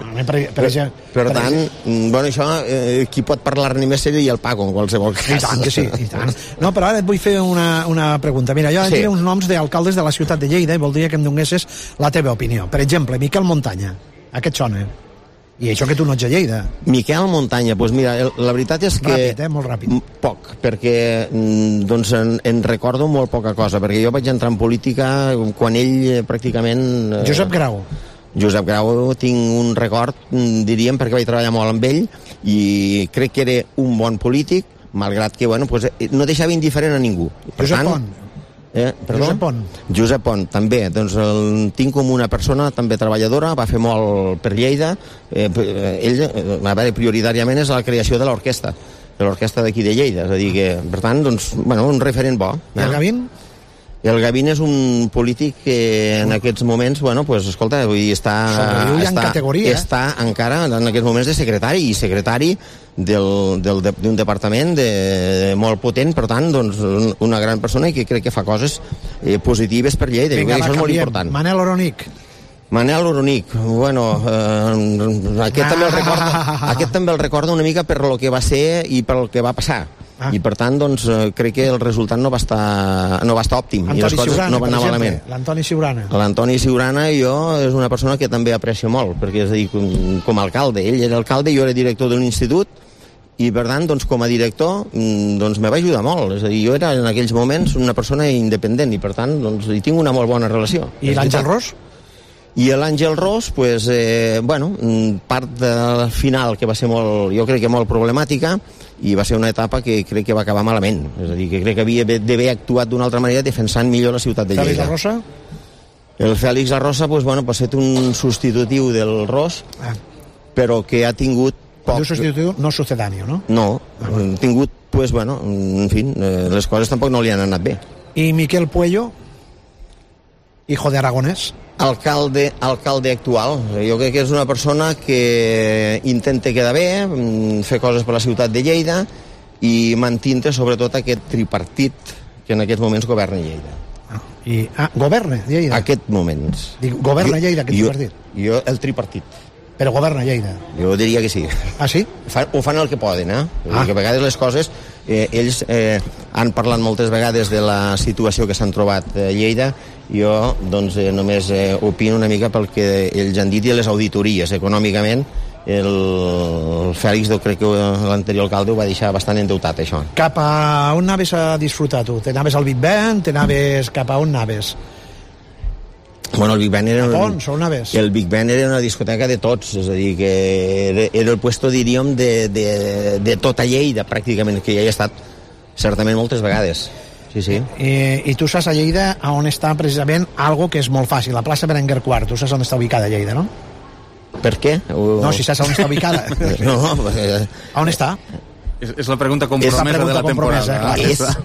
per tant, bueno, això qui pot parlar-ne més seria el Paco, en qualsevol cas. I tant que sí, i tant. No, però ara et vull fer una pregunta. Mira, jo diré uns noms d'alcaldes de la ciutat de Lleida i voldria que em donessis la teva opinió. Per exemple, Miquel Montanya, aquest sona. I això que tu no ets a Lleida. Miquel Montanya, doncs mira, la veritat és que... Ràpid, molt ràpid. Poc, perquè doncs en recordo molt poca cosa, perquè jo vaig entrar en política quan ell pràcticament... Josep Grau. Josep Grau tinc un record, diríem, perquè vaig treballar molt amb ell i crec que era un bon polític, malgrat que, bueno, pues, no deixava indiferent a ningú. Josep Pont. Josep Pont. Josep Pont, també. Doncs el tinc com una persona també treballadora, va fer molt per Lleida. Ell, a veure, prioritàriament és la creació de l'orquestra d'aquí de Lleida. És a dir que, per tant, doncs, bueno, un referent bo. El Gavín? El Gavín és un polític que en aquests moments, bueno, pues, escolta, vull dir, està encara en aquests moments de secretari, i secretari d'un departament molt potent, per tant, doncs, una gran persona i que crec que fa coses positives per Lleida. Vinga, això és molt important. Manel Oronic. Manel Oronic, bueno, aquest també el recorda una mica per lo que va ser i per el que va passar. I per tant, doncs, crec que el resultat no va estar òptim i les coses no van anar malament. L'Antoni Siurana. L'Antoni Siurana és una persona que també aprecio molt, perquè és a dir, com a alcalde, ell era alcalde i jo era director d'un institut, i per tant, doncs, com a director, doncs, me va ajudar molt. És a dir, jo era en aquells moments una persona independent i per tant, doncs, hi tinc una molt bona relació. I l'Àngel Ros? I l'Àngel Ros, pues, bueno, part del final que va ser molt, jo crec que molt problemàtica, i va ser una etapa que crec que va acabar malament. És a dir, que crec que havia d'haver actuat d'una altra manera defensant millor la ciutat de Lleida. Fèlix Arrosa? El Fèlix Arrosa, pues, bueno, ha estat un substitutiu del Ros, però que ha tingut poc... Un substitutiu no sucedáneo, no? No, ha tingut, pues, bueno, en fi, les coses tampoc no li han anat bé. I Miquel Puello? hijo de Aragonès. Alcalde actual. Jo crec que és una persona que intenta quedar bé, fer coses per la ciutat de Lleida i mantindre sobretot aquest tripartit que en aquests moments governa Lleida. Governa Lleida? Aquests moments. Governa Lleida aquest tripartit? Jo, el tripartit. Però governa Lleida? Jo diria que sí. Ah, sí? Ho fan el que poden, que a vegades les coses... ells han parlat moltes vegades de la situació que s'han trobat a Lleida. Jo, doncs, només opino una mica pel que ells han dit i les auditories. Econòmicament, el Fèlix, crec que l'anterior alcalde ho va deixar bastant endeutat, això. Cap a on anaves a disfrutar, tu? T'anaves al Big Ben? T'anaves cap a on anaves? Bueno, el Big Ben era... El Big Ben era una discoteca de tots, és a dir, que era el puesto, diríem, de tota Lleida, pràcticament, que ja hi ha estat certament moltes vegades. Sí. I tu saps a Lleida on està precisament algo que és molt fàcil, la plaça Berenguer IV. Tu saps on està ubicada Lleida, no? Per què? No, si saps on està ubicada. No. On està? És la pregunta compromesa de la temporada.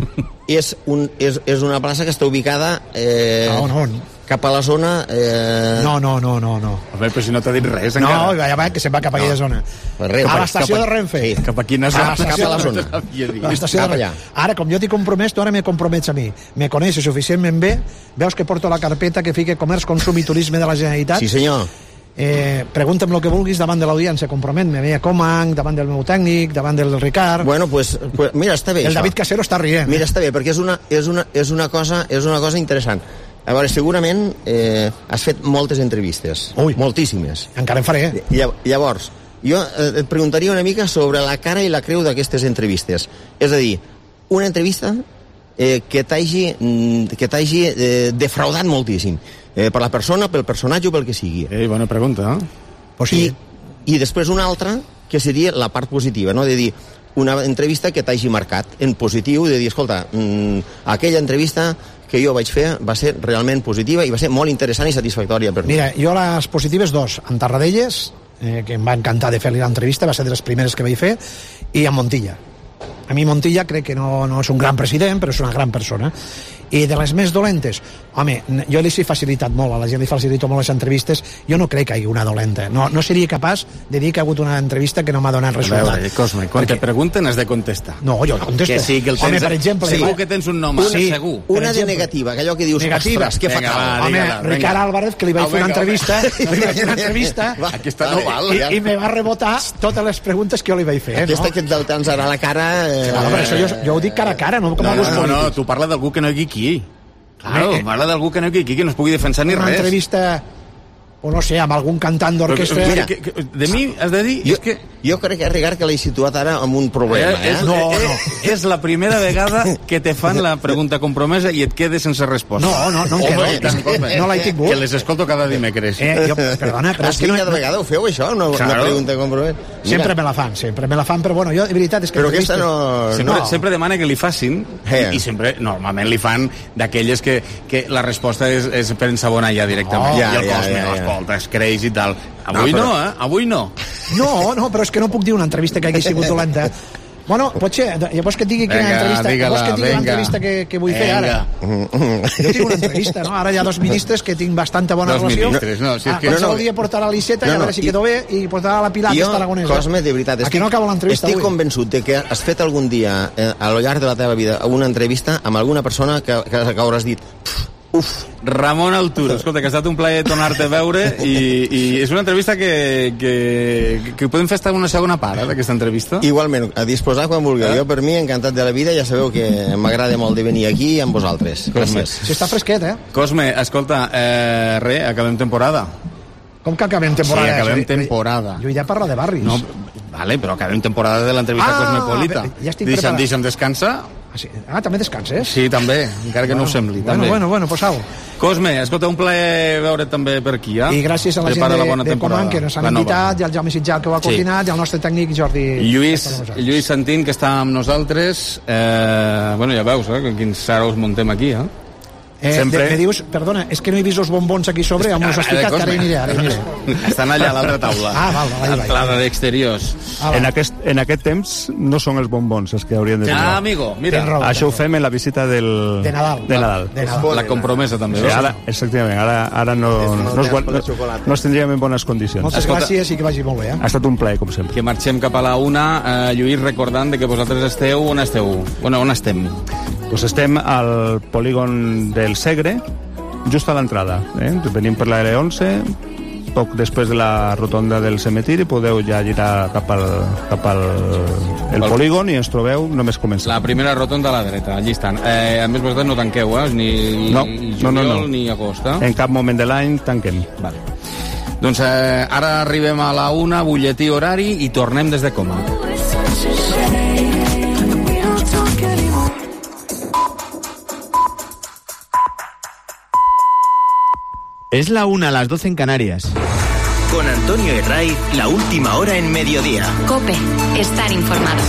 És una plaça que està ubicada... On? Cap a la zona... No. Home, però si no t'ha dit res, encara. No, ja va, que se'n va cap a aquella zona. A l'estació de Renfe. Cap a quina zona? Cap a la zona. A l'estació de Renfe. Ara, com jo t'he compromès, tu ara me compromets a mi. Me coneixes suficientment bé, veus que porto la carpeta que fica Comerç, Consum i Turisme de la Generalitat. Sí, senyor. Pregunta'm el que vulguis davant de l'audiència, compromet-me bé a Comanc, davant del meu tècnic, davant del Ricard. Bueno, pues mira, està bé. El David Casero està rient. Mira, està bé, perquè és una cosa interessant. A veure, segurament has fet moltes entrevistes. Moltíssimes. Encara en faré. Llavors, jo et preguntaria una mica sobre la cara i la creu d'aquestes entrevistes. És a dir, una entrevista que t'hagi defraudat moltíssim. Per la persona, pel personatge o pel que sigui. Bona pregunta. Pues sí. I després una altra, que seria la part positiva, no? De dir, una entrevista que t'hagi marcat en positiu, de dir, escolta, aquella entrevista que jo vaig fer va ser realment positiva i va ser molt interessant i satisfactòria per mi. Mira, jo les positives dos, en Tarradellas, que em va encantar de fer-li l'entrevista, va ser de les primeres que vaig fer, i en Montilla. A mi Montilla crec que no és un gran president, però és una gran persona. I de les més dolentes, home, jo li he facilitat molt, a la gent li facilito molt les entrevistes, jo no crec que hi hagi una dolenta. No seria capaç de dir que ha hagut una entrevista que no m'ha donat resultat. A veure, Cosme, quan te pregunten has de contestar. No, jo contesto. Que sí, que el tens... Home, per exemple... Segur que tens un nom, segur. Una de negativa, que allò que dius, ostres, que fatal. Home, Ricard Álvarez, que li vaig fer una entrevista, aquesta no val. I me va rebotar totes les preguntes que jo li vaig fer. Aquesta que del tens ara a la cara... Claro, per això jo ho dic cara a cara, no com a gust polític. No, tu parla d'algú que no hi hagi aquí. Claro, parla d'algú que no hi hagi aquí, que no es pugui defensar ni res. Una entrevista, o no sé, amb algun cantant d'orquestra... Mira, de mi has de dir... Jo crec, Ricard, que l'he situat ara amb un problema. No. És la primera vegada que te fan la pregunta compromesa i et quedes sense resposta. No em quedo. No l'he tingut. Que les escolto cada dimecres. Perdona, però és que cada vegada ho feu, això? Una pregunta compromesa? Sempre me la fan, però bueno, jo de veritat és que... Però aquesta no... Sempre demana que li facin i sempre, normalment, li fan d'aquelles que la resposta és per ensabonar ja directament. I el Cosme, escolta, es creix i tal. Avui no, Avui no. No, però és que no puc dir una entrevista que hagi sigut dolenta. Bueno, potser, llavors que et digui quina entrevista que vull fer ara. Jo tinc una entrevista, no? Ara hi ha dos ministres que tinc bastanta bona relació. Qualsevol dia portarà l'Iceta, a veure si quedó bé, i portarà la Pilar, que està aragonesa. Cosme, de veritat, estic convençut de que has fet algun dia, a lo llarg de la teva vida, una entrevista amb alguna persona que hauràs dit... Ramon Alturo, escolta, que ha estat un plaer tornar-te a veure i és una entrevista que podem fer estar una segona part d'aquesta entrevista. Igualment, a disposar quan vulgueu. Jo, per mi, encantat de la vida, ja sabeu que m'agrada molt de venir aquí amb vosaltres. Gràcies. Si està fresquet, Cosme, escolta, acabem temporada. Com que acabem temporada? Sí, acabem temporada. Jo ja parlo de barris. No, vale, però acabem temporada de l'entrevista Cosmopolita. Ja estic preparat. Deixa'm descansar. També descanses? Sí, també, encara que no ho sembli. Bueno, pues au. Cosme, escolta, un plaer veure't també per aquí, I gràcies a la gent de Coman, que ens han invitat, i al Jaume Sitjal, que ho ha coordinat, i al nostre tècnic Jordi... Lluís Santín, que està amb nosaltres. Ja veus, quins saros muntem aquí, Me dius, perdona, és que no he vist els bombons aquí sobre, ja m'ho has explicat, que ara hi aniré. Estan allà a l'altra taula. Val. La d'exteriors. En aquest temps no són els bombons els que haurien de dir. Amigo, mira. Això ho fem en la visita de Nadal. La compromesa, també. Sí, efectivament, ara no es tindríem en bones condicions. Moltes gràcies i que vagi molt bé. Ha estat un plaer, com sempre. Que marxem cap a la 1, Lluís, recordant que vosaltres esteu... On esteu? Bueno, on estem? Pues estem al polígon del Segre, just a l'entrada. Venim per la L11, poc després de la rotonda del cementiri, podeu ja girar cap al polígon i ens trobeu només començar. La primera rotonda a la dreta, allí estan. A més, vosaltres no tanqueu, ni juliol ni agost. En cap moment de l'any tanquem. Vale. Doncs ara arribem a la 1, butlletí horari, i tornem des de Coma. Es la 1 a las 12 en Canarias. Con Antonio Herraiz, la última hora en mediodía. COPE, estar informado.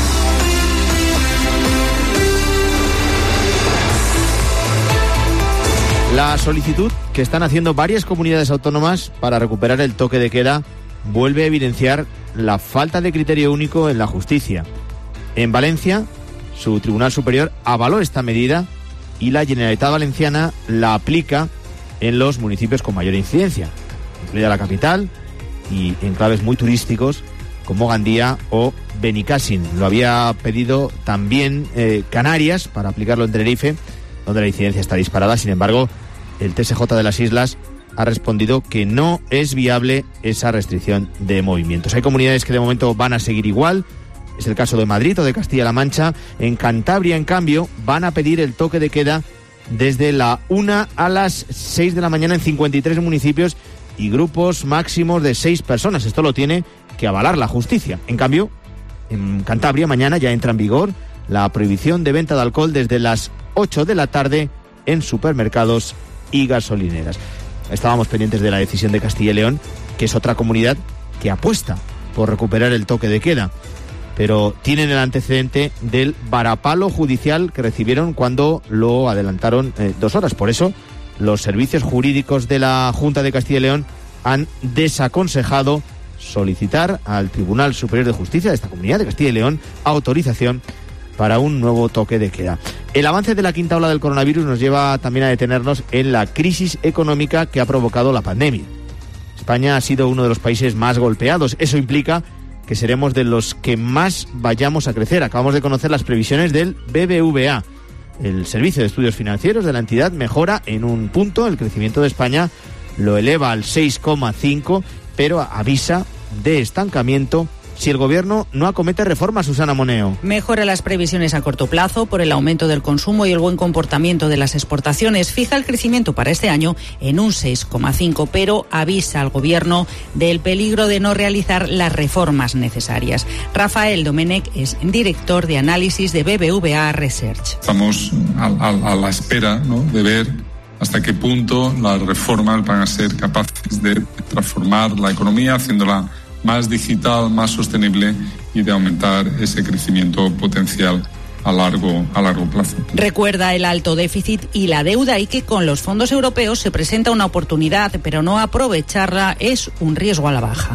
La solicitud que están haciendo varias comunidades autónomas para recuperar el toque de queda vuelve a evidenciar la falta de criterio único en la justicia. En Valencia, su Tribunal Superior avaló esta medida y la Generalitat Valenciana la aplica en los municipios con mayor incidencia, incluida la capital y enclaves muy turísticos como Gandía o Benicàssim. Lo había pedido también Canarias para aplicarlo en Tenerife, donde la incidencia está disparada. Sin embargo, el TSJ de las Islas ha respondido que no es viable esa restricción de movimientos. Hay comunidades que de momento van a seguir igual. Es el caso de Madrid o de Castilla-La Mancha. En Cantabria, en cambio, van a pedir el toque de queda desde la 1 a las 6 de la mañana en 53 municipios y grupos máximos de 6 personas. Esto lo tiene que avalar la justicia. En cambio, en Cantabria mañana ya entra en vigor la prohibición de venta de alcohol desde las 8 de la tarde en supermercados y gasolineras. Estábamos pendientes de la decisión de Castilla y León, que es otra comunidad que apuesta por recuperar el toque de queda, pero tienen el antecedente del varapalo judicial que recibieron cuando lo adelantaron 2 horas. Por eso, los servicios jurídicos de la Junta de Castilla y León han desaconsejado solicitar al Tribunal Superior de Justicia de esta comunidad de Castilla y León autorización para un nuevo toque de queda. El avance de la quinta ola del coronavirus nos lleva también a detenernos en la crisis económica que ha provocado la pandemia. España ha sido uno de los países más golpeados. Eso implica que seremos de los que más vayamos a crecer. Acabamos de conocer las previsiones del BBVA. El Servicio de Estudios Financieros de la entidad mejora en un punto el crecimiento de España, lo eleva al 6,5, pero avisa de estancamiento si el Gobierno no acomete reformas. Susana Moneo. Mejora las previsiones a corto plazo por el aumento del consumo y el buen comportamiento de las exportaciones. Fija el crecimiento para este año en un 6,5, pero avisa al Gobierno del peligro de no realizar las reformas necesarias. Rafael Domenech es director de análisis de BBVA Research. Estamos a la espera, ¿no?, de ver hasta qué punto las reformas van a ser capaces de transformar la economía, haciéndola más digital, más sostenible y de aumentar ese crecimiento potencial a largo plazo. Recuerda el alto déficit y la deuda y que con los fondos europeos se presenta una oportunidad, pero no aprovecharla es un riesgo a la baja.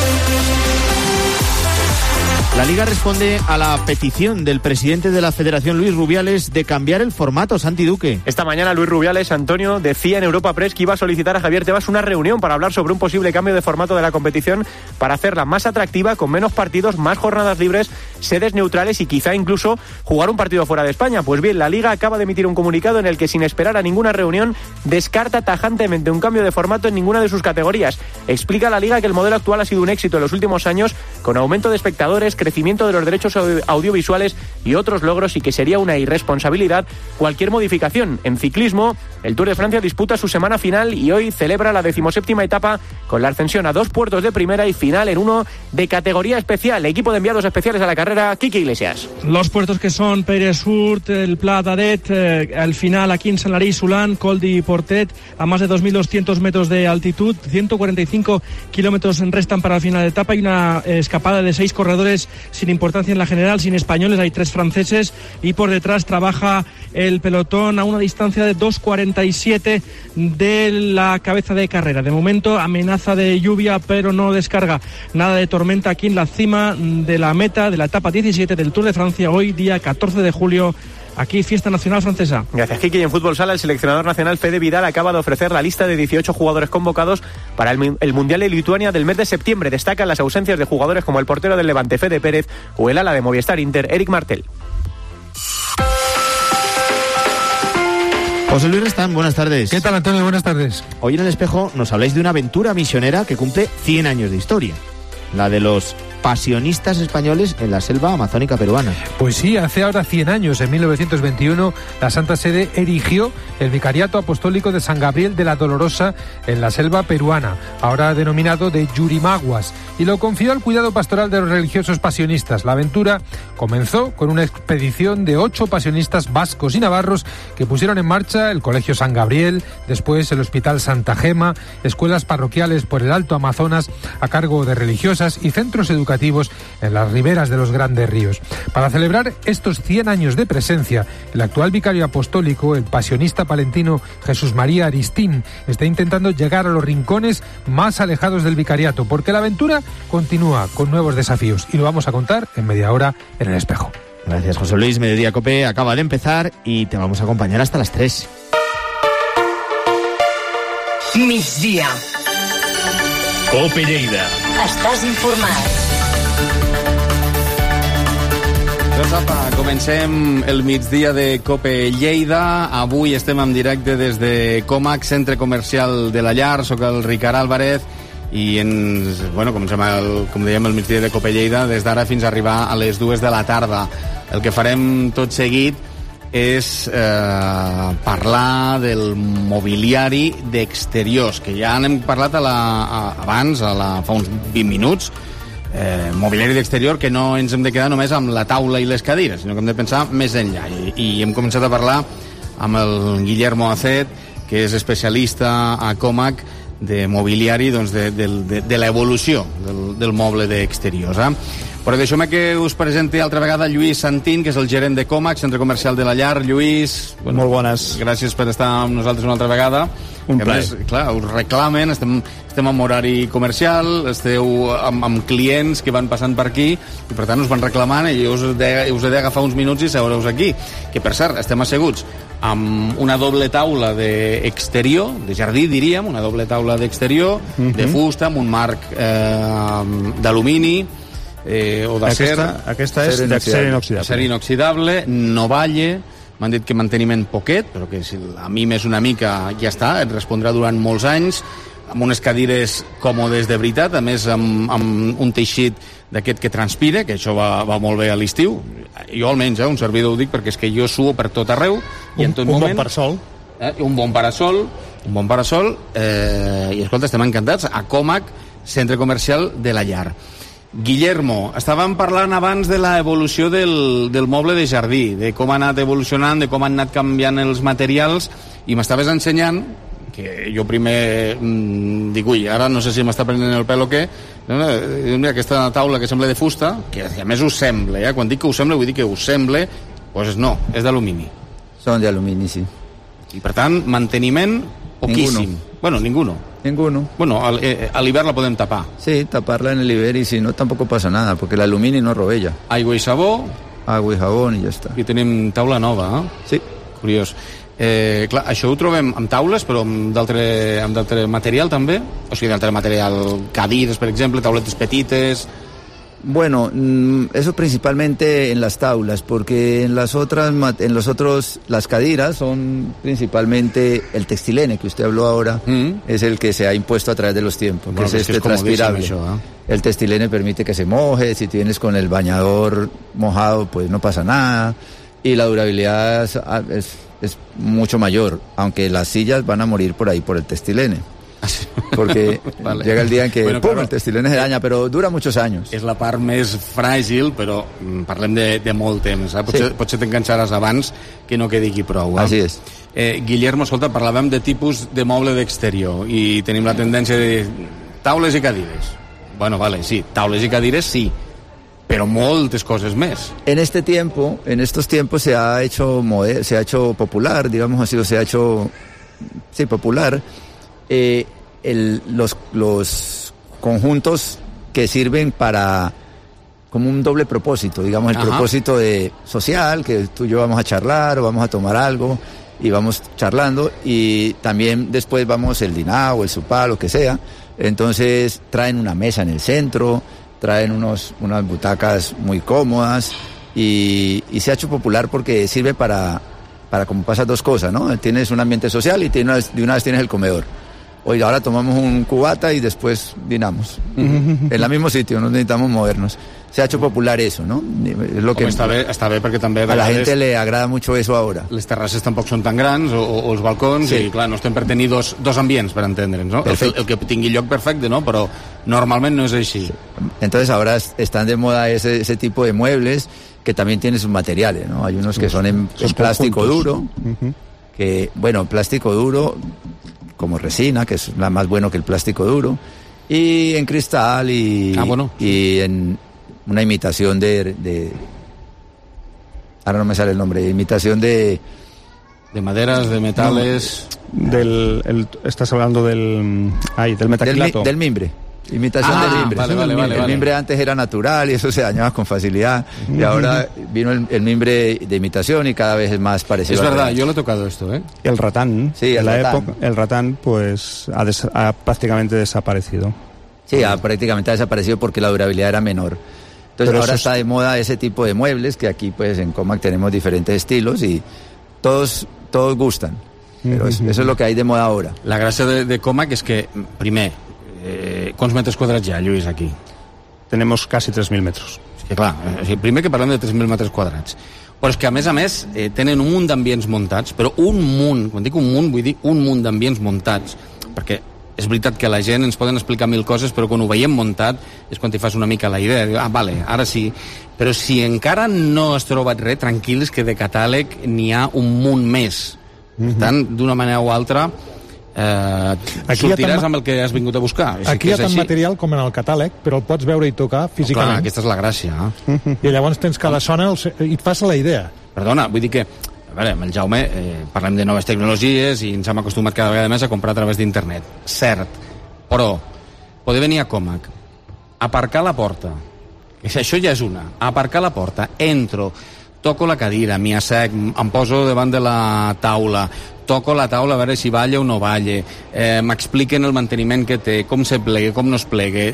La Liga responde a la petición del presidente de la Federación, Luis Rubiales, de cambiar el formato. Santi Duque. Esta mañana Luis Rubiales, Antonio, decía en Europa Press que iba a solicitar a Javier Tebas una reunión para hablar sobre un posible cambio de formato de la competición para hacerla más atractiva, con menos partidos, más jornadas libres, sedes neutrales y quizá incluso jugar un partido fuera de España. Pues bien, la Liga acaba de emitir un comunicado en el que, sin esperar a ninguna reunión, descarta tajantemente un cambio de formato en ninguna de sus categorías. Explica la Liga que el modelo actual ha sido un éxito en los últimos años, con aumento de espectadores, crecimiento de los derechos audiovisuales y otros logros, y que sería una irresponsabilidad cualquier modificación. En ciclismo, el Tour de Francia disputa su semana final y hoy celebra la 17ª etapa con la ascensión a 2 puertos de primera y final en uno de categoría especial. Equipo de enviados especiales a la carrera, Quique Iglesias. Los puertos que son Peresurt, el Pla d'Adet, al final aquí en Sant Lari, Solán, Col d'I Portet, a más de 2.200 metros de altitud, 145 kilómetros restan para el final de etapa y una escapada de 6 corredores sin importancia en la general, sin españoles, hay 3 franceses y por detrás trabaja el pelotón a una distancia de 2:40 47 de la cabeza de carrera. De momento amenaza de lluvia, pero no descarga nada de tormenta aquí en la cima de la meta de la etapa 17 del Tour de Francia, hoy día 14 de julio. Aquí, fiesta nacional francesa. Gracias, Kiki. Y en fútbol sala, el seleccionador nacional Fede Vidal acaba de ofrecer la lista de 18 jugadores convocados para el Mundial de Lituania del mes de septiembre. Destacan las ausencias de jugadores como el portero del Levante, Fede Pérez, o el ala de Movistar Inter, Eric Martel. José Luis Restán, buenas tardes. ¿Qué tal, Antonio? Buenas tardes. Hoy en El Espejo nos habláis de una aventura misionera que cumple 100 años de historia. La de los pasionistas españoles en la selva amazónica peruana. Pues sí, hace ahora 100 años, en 1921, la Santa Sede erigió el Vicariato Apostólico de San Gabriel de la Dolorosa en la selva peruana, ahora denominado de Yurimaguas, y lo confió al cuidado pastoral de los religiosos pasionistas. La aventura comenzó con una expedición de 8 pasionistas vascos y navarros que pusieron en marcha el Colegio San Gabriel, después el Hospital Santa Gema, escuelas parroquiales por el Alto Amazonas a cargo de religiosas y centros educativos en las riberas de los grandes ríos. Para celebrar estos 100 años de presencia, el actual vicario apostólico, el pasionista palentino Jesús María Aristín, está intentando llegar a los rincones más alejados del vicariato, porque la aventura continúa con nuevos desafíos y lo vamos a contar en media hora en El Espejo. Gracias, José Luis. Mediodía Cope acaba de empezar y te vamos a acompañar hasta las 3. Migdia. Cope Lleida. Estàs informat. Doncs apa, comencem el migdia de Cope Lleida. Avui estem en directe des de Comac, centre comercial de la Llar. Soc el Ricard Álvarez i comencem com dèiem, el migdia de Cope Lleida des d'ara fins a arribar a les 2 de la tarda. El que farem tot seguit és parlar del mobiliari d'exteriors, que ja n'hem parlat abans, fa uns 20 minuts. Mobiliari d'exterior, que no ens hem de quedar només amb la taula i les cadires, sinó que hem de pensar més enllà. I hem començat a parlar amb el Guillermo Acet, que és especialista a Comac de mobiliari, doncs de l'evolució del moble d'exteriors. Però deixeu-me que us presenti altra vegada Lluís Santín, que és el gerent de Comac, centre comercial de la Llar. Lluís, molt bones. Gràcies per estar amb nosaltres una altra vegada. Un plaer. A més, clar, us reclamen, estem en horari comercial, esteu amb clients que van passant per aquí, i per tant us van reclamant, i us he d'agafar uns minuts i seure-us aquí. Que, per cert, estem asseguts amb una doble taula d'exterior, de jardí, diríem, una doble taula d'exterior, de fusta, amb un marc d'alumini, o d'acer. Aquesta és d'acer inoxidable. Acer inoxidable, no valle. M'han dit que manteniment poquet, però que si a mi més una mica ja està, et respondrà durant molts anys, amb unes cadires còmodes de veritat, a més amb un teixit d'aquest que transpira, que això va molt bé a l'estiu. Jo almenys, un servidor ho dic, perquè és que jo suo per tot arreu i en tot moment. Un bon parasol. Un bon parasol, i escolta, estem encantats a Comac, centre comercial de la Llar. Guillermo, estàvem parlant abans de l'evolució del moble de jardí, de com ha anat evolucionant, de com han anat canviant els materials, i m'estaves ensenyant, que jo primer dic, ui, ara no sé si m'està prenent el pèl o què, mira, aquesta taula que sembla de fusta, que a més us sembla, quan dic que us sembla, vull dir que us sembla, doncs no, és d'alumini. Són d'alumini, sí. I per tant, manteniment poquíssim. Bueno, ninguno. Bueno, al l'hivern la podem tapar. Sí, taparla en el hivern, y si no tampoco pasa nada, porque el aluminio no rovella. Aigua i sabó. Agua i jabón i ja està. I tenim taula nova, Sí. Curiós. Clar, això ho trobem amb taules, però amb d'altre material també? O sigui, d'altre material, cadires, per exemple, tauletes petites... Bueno, eso principalmente en las tablas, porque en las cadiras son principalmente el textilene que usted habló ahora, es el que se ha impuesto a través de los tiempos, bueno, que es este transpirable. Això, El textilene permite que se moje, si tienes con el bañador mojado, pues no pasa nada, y la durabilidad es mucho mayor, aunque las sillas van a morir por ahí por el textilene. Porque vale. Llega el día en que claro, el textilene se daña, però dura muchos años. És la part més fràgil, però parlem de molt temps, potser t'enganxaràs abans que no quedi aquí prou. Així és. Guillermo, escolta, parlàvem de tipus de moble d'exterior i tenim la tendència de taules i cadires. Bueno, vale, sí, taules i cadires sí, pero moltes cosas más. En estos tiempos se ha hecho popular, digamos así, o se ha hecho popular, los conjuntos que sirven para como un doble propósito, digamos, el propósito de social, que tú y yo vamos a charlar o vamos a tomar algo y vamos charlando, y también después vamos el diná o el supá, lo que sea. Entonces traen una mesa en el centro, traen unas butacas muy cómodas, y se ha hecho popular porque sirve para como pasa dos cosas, ¿no? Tienes un ambiente social y de una vez tienes el comedor. Hoy ahora tomamos un cubata y después dinamos. En el mismo sitio, no necesitamos movernos. Se ha hecho popular eso, no? És lo que està bé perquè també a la gente le agrada mucho eso ahora. Les terrasses tampoc són tan grans, o els balcons, i clar, no estem per tenir dos ambients, per entendre'ns, no? El que tingui lloc perfecte, ¿no? Però normalment no és així. Entonces ahora están de moda ese tipo de muebles que también tienen sus materiales, ¿no? Hay unos que son en plástico duro, que, bueno, plástico duro como resina, que es la más bueno que el plástico duro, y en cristal y en una imitación de ahora no me sale el nombre, imitación de maderas, de metales, estás hablando del metacrilato, del mimbre. Imitación del mimbre. Vale. El mimbre antes era natural y eso se dañaba con facilidad, y ahora vino el mimbre de imitación y cada vez es más parecido. Es verdad, yo lo he tocado esto, ¿eh? El ratán, sí, el ratán pues ha prácticamente desaparecido. Sí, prácticamente ha desaparecido porque la durabilidad era menor. Entonces ahora está de moda ese tipo de muebles, que aquí pues en Comac tenemos diferentes estilos y todos gustan. Pero eso es lo que hay de moda ahora. La gràcia de Comac és que, primer, quants metres quadrats hi ha, Lluís, aquí? Tenemos casi 3.000 metros. És que clar, primer que parlem de 3.000 metres quadrats, però és que a més tenen un munt d'ambients muntats, però un munt, quan dic un munt vull dir un munt d'ambients muntats, perquè és veritat que la gent ens poden explicar 1000 coses, però quan ho veiem muntat és quan t'hi fas una mica la idea, vale, ara sí, però si encara no has trobat res, tranquils que de catàleg n'hi ha un munt més. Per tant, d'una manera o altra sortiràs amb el que has vingut a buscar. Aquí hi ha tant material com en el catàleg, però el pots veure i tocar físicament. Clar, aquesta és la gràcia. I llavors tens cada zona i et fas la idea. Perdona, vull dir que a veure, amb el Jaume parlem de noves tecnologies i ens hem acostumat cada vegada més a comprar a través d'internet. Cert, però poder venir a Comac, aparcar la porta, això ja és una, aparcar la porta, entro, toco la cadira, m'hi assec, em poso davant de la taula, toco la taula a veure si balla o no balla, m'expliquen el manteniment que té, com se plegue, com no es plegue,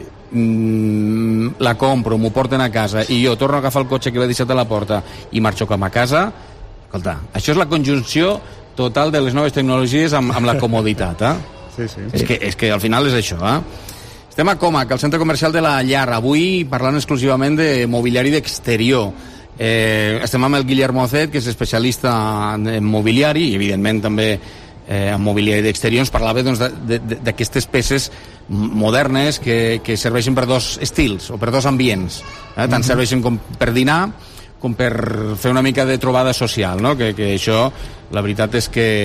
la compro, m'ho porten a casa i jo torno a agafar el cotxe que l'he deixat a la porta i marxo cap a casa. Escolta, això és la conjunció total de les noves tecnologies amb la comoditat, Sí. És que al final és això, Estem a Comac, al centre comercial de la Llar, avui parlant exclusivament de mobiliari d'exterior. Estem amb el Guillermo Zet, que és especialista en mobiliari i evidentment també en mobiliari d'exterior. Ens parlava d'aquestes peces modernes que serveixen per dos estils o per dos ambients, tant serveixen com per dinar com per fer una mica de trobada social, no? Que això la veritat és que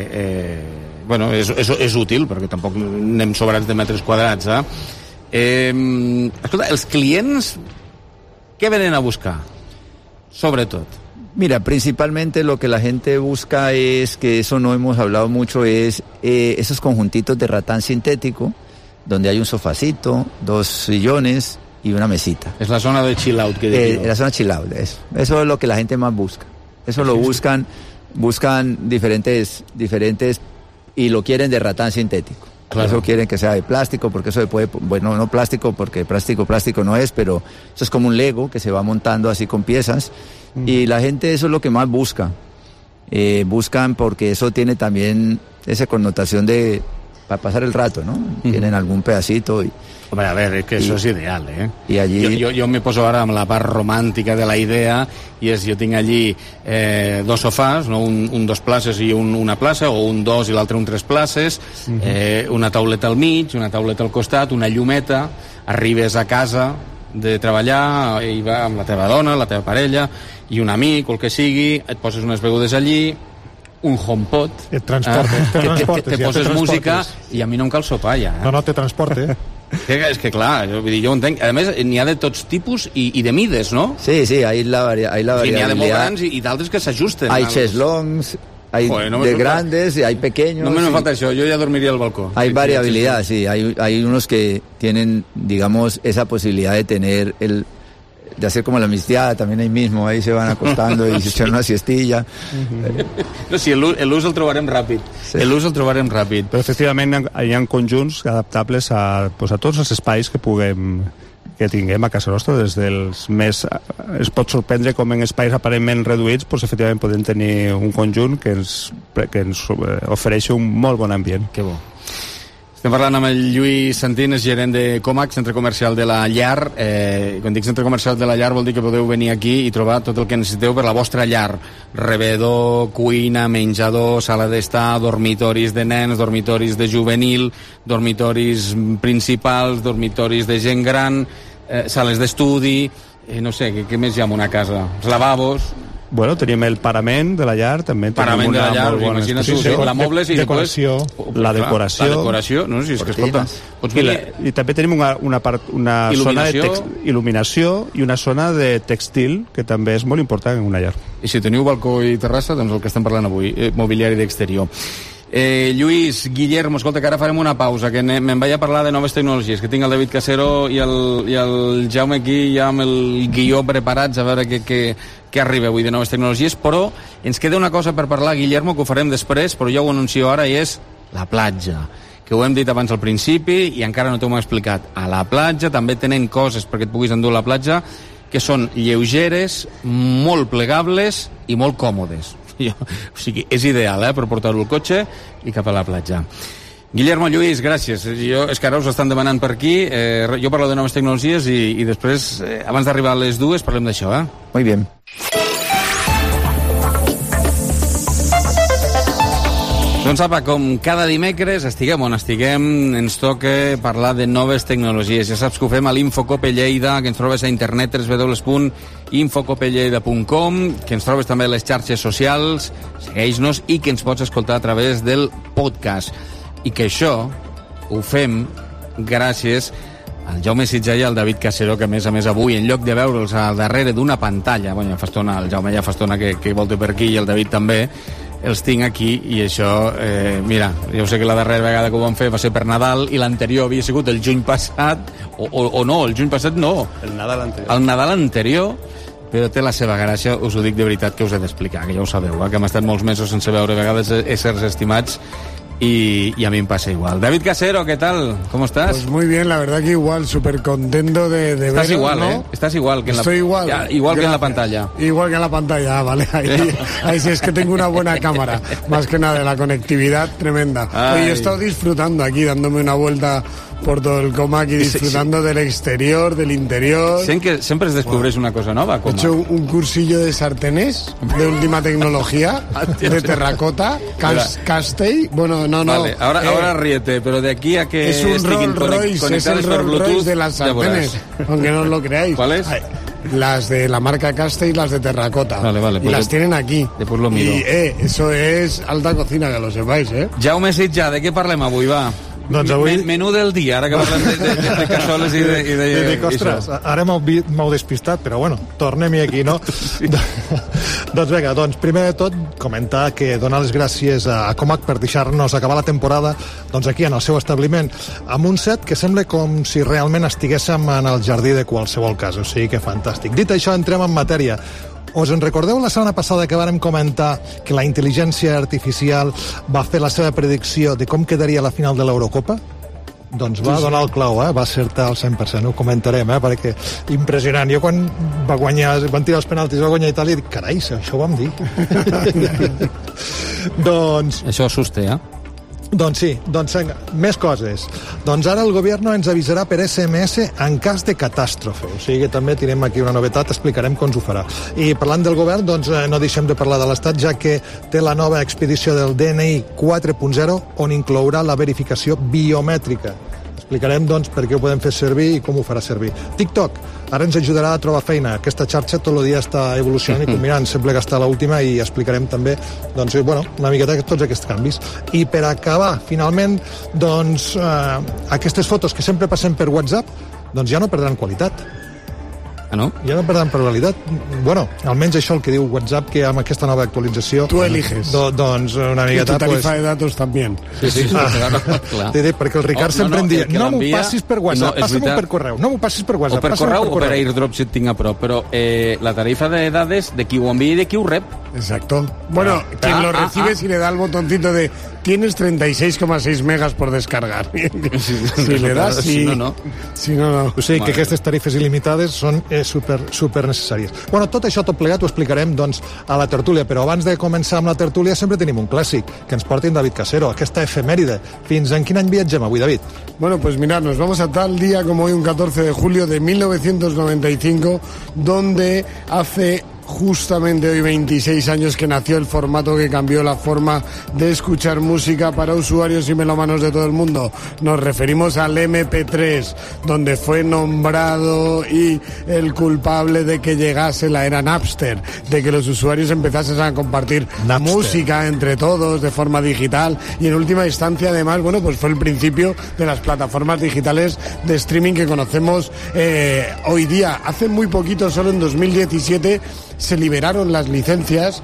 és útil, perquè tampoc anem sobrats de metres quadrats. Escolta, els clients què venen a buscar? Sobretot. Mira, principalmente lo que la gente busca es, que eso no hemos hablado mucho, es esos conjuntitos de ratán sintético, donde hay un sofacito, 2 sillones y una mesita. Es la zona de chill out que digo. La zona chill out, eso es lo que la gente más busca. Eso lo buscan diferentes y lo quieren de ratán sintético. Claro. Eso quieren que sea de plástico, porque eso se puede, bueno, no plástico, porque plástico no es, pero eso es como un Lego que se va montando así con piezas. Y la gente eso es lo que más busca. Buscan porque eso tiene también esa connotación de para pasar el rato, ¿no? Tienen algún pedacito y... Hombre, a ver, es que eso és ideal, I allí... Jo me poso ara amb la part romàntica de la idea, i és, jo tinc allí 2 sofàs, no? un 2 places i una plaça, o un 2 i l'altre un 3 places, una tauleta al mig, una tauleta al costat, una llumeta, arribes a casa de treballar, i va amb la teva dona, la teva parella, i un amic, o el que sigui, et poses unes begudes allí, un HomePod, te poses música, i a mi no em cal sopar ja. No, te transporte. És que clar, jo ho entenc. A més, n'hi ha de tots tipus i de mides, no? Sí, hay la variabilidad. N'hi ha de molt grans i d'altres que s'ajusten. Hay cheslongs, de grandes y hay pequeños. No me falta eso, yo ya dormiría al balcón. Hay variabilidad, sí. Hay unos que tienen, digamos, esa posibilidad de tener de hacer como la mixteada, también ahí mismo, ahí se van acostando y se echan una siestilla. No, sí, l'ús el trobarem ràpid. Sí. L'ús el trobarem ràpid. Però efectivament hi ha conjunts adaptables a tots els espais que tinguem a casa nostra, des dels més... Es pot sorprendre com en espais aparentment reduïts, doncs efectivament podem tenir un conjunt que ens ofereix un molt bon ambient. Que bo. Estem parlant amb el Lluís Santines, gerent de Comac, centre comercial de la Llar. Quan dic centre comercial de la Llar vol dir que podeu venir aquí i trobar tot el que necessiteu per la vostra llar. Rebedor, cuina, menjador, sala d'estar, dormitoris de nens, dormitoris de juvenil, dormitoris principals, dormitoris de gent gran, sales d'estudi, no sé, què més hi ha en una casa? Els lavabos... Bueno, tenim el parament de la llar, també tenim una molt bona exposició. La mobles i decoració. La decoració. La decoració, no? Si és que, escolta... I també tenim una zona de il·luminació i una zona de textil, que també és molt important en una llar. I si teniu balcó i terrassa, doncs el que estem parlant avui, mobiliari d'exterior. Lluís, Guillermo, escolta, que ara farem una pausa, que me'n vaig a parlar de noves tecnologies, que tinc el David Casero i el Jaume aquí ja amb el guió preparats a veure què arriba avui de noves tecnologies, però ens queda una cosa per parlar, Guillermo, que ho farem després, però ja ho anuncio ara, i és la platja, que ho hem dit abans al principi i encara no t'ho hem explicat. A la platja també tenen coses perquè et puguis endur a la platja que són lleugeres, molt plegables i molt còmodes. O sigui, és ideal, per portar-ho al cotxe i cap a la platja. Guillermo, Lluís, gràcies. És que ara us estan demanant per aquí. Jo parlo de noves tecnologies i després, abans d'arribar a les 2, parlem d'això, Muy bien. Doncs apa, com cada dimecres, estiguem on estiguem, ens toca parlar de noves tecnologies. Ja saps que ho fem a l'Infocope Lleida, que ens trobes a internet www.infocopelleida.com, que ens trobes també a les xarxes socials, segueix-nos, i que ens pots escoltar a través del podcast. I que això ho fem gràcies al Jaume Sitjà i al David Casero, que a més avui, en lloc de veure'ls al darrere d'una pantalla, bueno, fa estona, el Jaume ja fa estona que volta per aquí i el David també, els tinc aquí, i això, mira, jo sé que la darrera vegada que ho vam fer va ser per Nadal, i l'anterior havia sigut el juny passat, o no, el juny passat no. El Nadal anterior. El Nadal anterior, però té la seva gràcia, us ho dic de veritat, que us he d'explicar, que ja ho sabeu, que hem estat molts mesos sense veure a vegades éssers estimats, y a mí me pasa igual. David Casero, ¿qué tal? ¿Cómo estás? Pues muy bien, la verdad que igual, súper contento de estás ver, igual, ¿no? Estás igual que en Estoy igual. Ya, igual que en la pantalla. Igual que en la pantalla, vale. Ahí sí es que tengo una buena cámara. Más que nada, de la conectividad tremenda. Oye, he estado disfrutando aquí, dándome una vuelta por todo el Comac y disfrutando del exterior, del interior. Siempre descubres una cosa nueva, Comac. He hecho un cursillo de sartenes de última tecnología, de terracota, Castell. Bueno, no. Vale, ahora ríete, pero de aquí a que es un Rolls Royce, es el Rolls Royce de las sartenes, aunque no os lo creáis. ¿Cuáles? Las de la marca Castell y las de terracota. Vale, y las tienen aquí. Después lo miro. Y eso es alta cocina, que lo sepáis, Jaume Sitjà, de què parlem avui, va? Doncs avui... Menú del dia, ara que parlem de cassoles i de... Dic, ostres, ara m'heu despistat, però bueno, tornem-hi aquí, no? Sí. Doncs vinga, primer de tot, comentar que donar les gràcies a Comac per deixar-nos acabar la temporada doncs aquí en el seu establiment, amb un set que sembla com si realment estiguéssim en el jardí de qualsevol casa, o sigui que fantàstic. Dit això, entrem en matèria. Us en recordeu la setmana passada que vàrem comentar que la intel·ligència artificial va fer la seva predicció de com quedaria la final de l'Eurocopa? Doncs va donar el clau, va acertar al 100%, ho comentarem, perquè impressionant. Jo quan van tirar els penaltis va guanyar Itàlia, dic, carai, això ho vam dir. Doncs... Això assusta, Doncs sí, més coses. Doncs ara el govern ens avisarà per SMS en cas de catàstrofe. O sigui que també tenim aquí una novetat, explicarem com ho farà. I parlant del govern, doncs no deixem de parlar de l'Estat, ja que té la nova expedició del DNI 4.0, on inclourà la verificació biomètrica. Explicarem, doncs, per què ho podem fer servir i com ho farà servir. TikTok, ara ens ajudarà a trobar feina. Aquesta xarxa tot el dia està evolucionant i combinant, sembla que està a l'última, i explicarem també, doncs, una miqueta tots aquests canvis. I per acabar, finalment, doncs, aquestes fotos que sempre passem per WhatsApp, doncs ja no perdran qualitat. no? Ja no perdem per realitat. Bueno, almenys això el que diu WhatsApp, que amb aquesta nova actualització... Tu eliges. Doncs una miqueta... I tu tarifa de datos també. Sí. Clar. Perquè el Ricard sempre em dia, no m'ho passis per WhatsApp, passa-m'ho per correu. No m'ho passis per WhatsApp, o per correu o per AirDrop si et tinc a prop, però la tarifa de dades de qui ho envia i de qui ho rep. Exacto. Bueno, quien lo recibe si le da el botoncito de tienes 36,6 megas por descargar. Si le das, sí. Si no, no. O sigui que aquestes tarifes il·limitades són super necessàries. Bueno, tot això, tot plegat, ho explicarem doncs, a la tertúlia, però abans de començar amb la tertúlia sempre tenim un clàssic, que ens porti en David Casero, aquesta efemèride. Fins en quin any viatgem avui, David? Bueno, pues mirad, nos vamos a tal día como hoy, un 14 de julio de 1995, donde hace justamente hoy 26 años que nació el formato que cambió la forma de escuchar música para usuarios y melómanos de todo el mundo. Nos referimos al MP3, donde fue nombrado y el culpable de que llegase la era Napster, de que los usuarios empezasen a compartir música entre todos de forma digital, y en última instancia además, bueno, pues fue el principio de las plataformas digitales de streaming que conocemos hoy día. Hace muy poquito, solo en 2017, se liberaron las licencias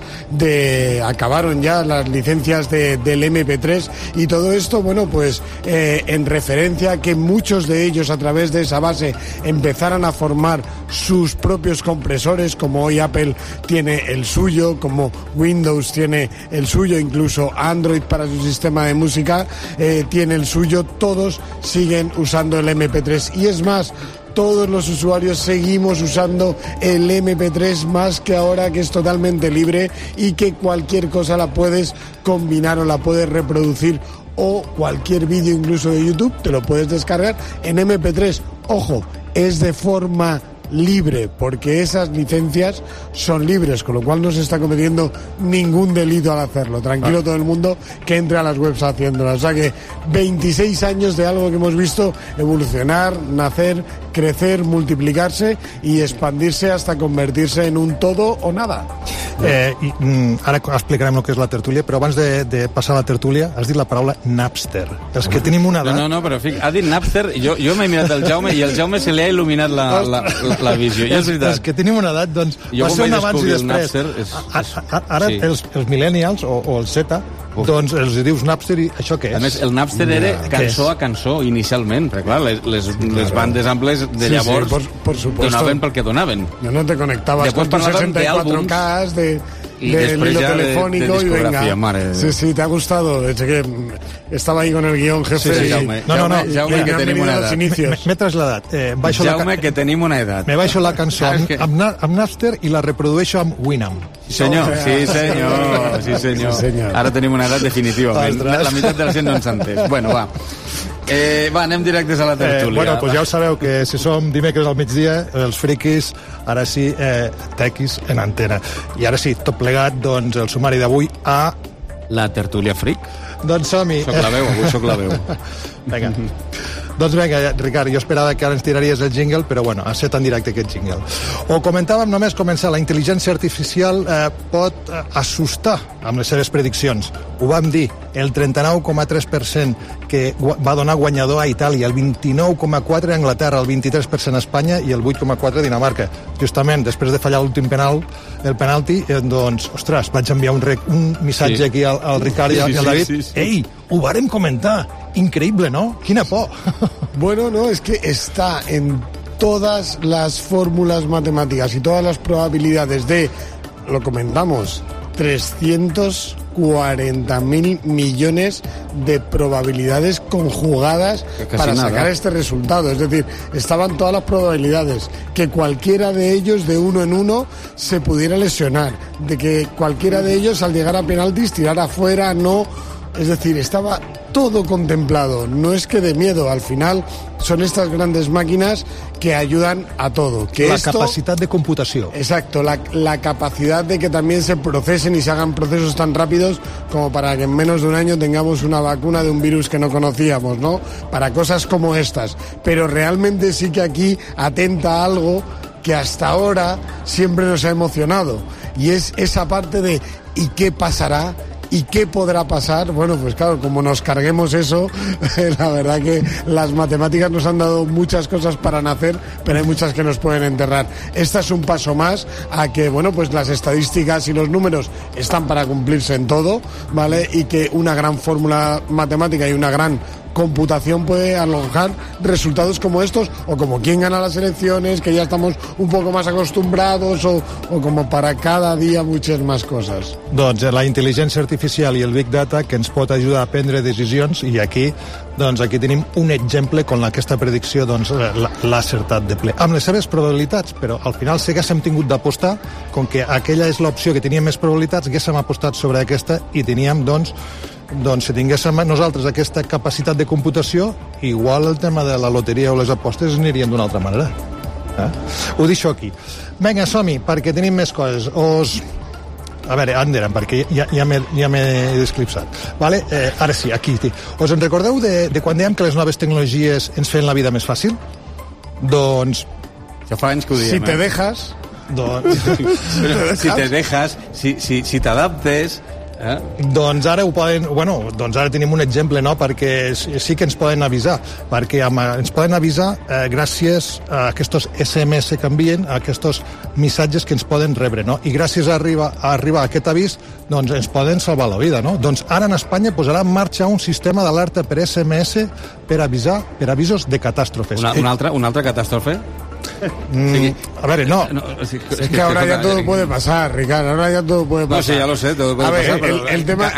acabaron ya las licencias del MP3, y todo esto, bueno, pues en referencia a que muchos de ellos a través de esa base empezaran a formar sus propios compresores, como hoy Apple tiene el suyo, como Windows tiene el suyo, incluso Android para su sistema de música tiene el suyo. Todos siguen usando el MP3, y es más, todos los usuarios seguimos usando el MP3, más que ahora que es totalmente libre y que cualquier cosa la puedes combinar o la puedes reproducir, o cualquier vídeo incluso de YouTube te lo puedes descargar en MP3. Ojo, es de forma libre, porque esas licencias son libres, con lo cual no se está cometiendo ningún delito al hacerlo. Tranquilo todo el mundo que entre a las webs haciéndolas. O sea que 26 años de algo que hemos visto evolucionar, nacer, crecer, multiplicarse y expandirse hasta convertirse en un todo o nada. Ara explicarem el que és la tertúlia, però abans de passar a la tertúlia has dit la paraula Napster. És que tenim una edat... No, però ha dit Napster, jo m'he mirat el Jaume i el Jaume se li ha il·luminat la visió. És que tenim una edat, doncs va ser un abans i després. Ara els millennials o el Z, doncs els dius Napster, i això què és? A més, el Napster era cançó a cançó inicialment, perquè clar, les bandes amples de llavors donaven pel que donaven. No te conectabas con tus 64K del hilo telefónico y venga. Sí, te ha gustado. Es que estaba ahí con el guión, jefe. Sí, Jaume, que tenim una edat. M'he traslladat. Jaume, que tenim una edat. Me baixo la cançó amb Napster i la reprodueixo amb Winamp. Sí, senyor. Ara tenim una edat definitivament. La meitat de la gent no ens ha entès. Bueno, va, anem directes a la tertúlia. Bueno, pues ja ho sabeu, que si som dimecres al migdia, els friquis, ara sí, tequis en antena. I ara sí, tot plegat, doncs, el sumari d'avui a... La tertúlia fric? Doncs som-hi. Avui soc la veu. Vinga. Doncs vinga, Ricard, jo esperava que ara ens tiraries el jingle, però bueno, ha set en directe aquest jingle. Ho comentàvem només començar, la intel·ligència artificial pot assustar amb les seves prediccions. Ho vam dir, el 39,3% que va donar guanyador a Itàlia, el 29,4% a Anglaterra, el 23% a Espanya i el 8,4% a Dinamarca. Justament, després de fallar l'últim el penalti, doncs, ostres, vaig enviar un missatge aquí al Ricard i al David. Ei, ho vàrem comentar. Increíble, ¿no? Quina por. Bueno, no, es que está en todas las fórmulas matemáticas y todas las probabilidades lo comentamos, 340.000 millones de probabilidades conjugadas para sacar este resultado. Es decir, estaban todas las probabilidades que cualquiera de ellos de uno en uno se pudiera lesionar, de que cualquiera de ellos al llegar a penaltis tirara fuera, no. Es decir, estaba todo contemplado. No es que de miedo, al final son estas grandes máquinas que ayudan a todo. La capacidad de computación. Exacto, la capacidad de que también se procesen y se hagan procesos tan rápidos como para que en menos de un año tengamos una vacuna de un virus que no conocíamos, ¿no? Para cosas como estas. Pero realmente sí que aquí atenta a algo que hasta ahora siempre nos ha emocionado, y es esa parte de ¿y qué pasará ¿Y qué podrá pasar? Bueno, pues claro, como nos carguemos eso, la verdad que las matemáticas nos han dado muchas cosas para nacer, pero hay muchas que nos pueden enterrar. Este es un paso más a que, bueno, pues las estadísticas y los números están para cumplirse en todo, ¿vale? Y que una gran fórmula matemática y una gran computación puede alojar resultados como estos, o como quién gana las elecciones, que ya estamos un poco más acostumbrados, o como para cada dia muchas más coses. Doncs la intel·ligència artificial i el Big Data que ens pot ajudar a prendre decisions, i aquí tenim un exemple on aquesta predicció l'ha acertat de ple. Amb les seves probabilitats, però al final sí que hem tingut d'apostar, com que aquella és l'opció que tenia més probabilitats, haguéssim apostat sobre aquesta i teníem, si tinguéssim nosaltres aquesta capacitat de computació, igual el tema de la loteria o les apostes anirien d'una altra manera. Ho deixo aquí. Vinga, som-hi, perquè tenim més coses. A veure, on érem? Perquè ja m'he desclipsat. Vale? Ara sí, aquí. Us en recordeu de quan dèiem que les noves tecnologies ens feien la vida més fàcil? Doncs... Ja fa anys que ho diem. Si te dejas... Si te dejas, si t'adaptes... Doncs ara ara tenim un exemple, no? Perquè sí que ens poden avisar, perquè ens poden avisar gràcies a aquests SMS que envien, a aquests missatges que ens poden rebre, no? I gràcies a arribar a aquest avís, doncs ens poden salvar la vida, no? Doncs ara en Espanya posarà en marxa un sistema d'alerta per SMS per avisos de catàstrofes. Una altra catàstrofe? A ver, no. Es que ahora ya todo puede pasar, Ricardo. Ahora ya todo puede pasar. No, sí, ya lo sé, todo puede pasar. Pero el tema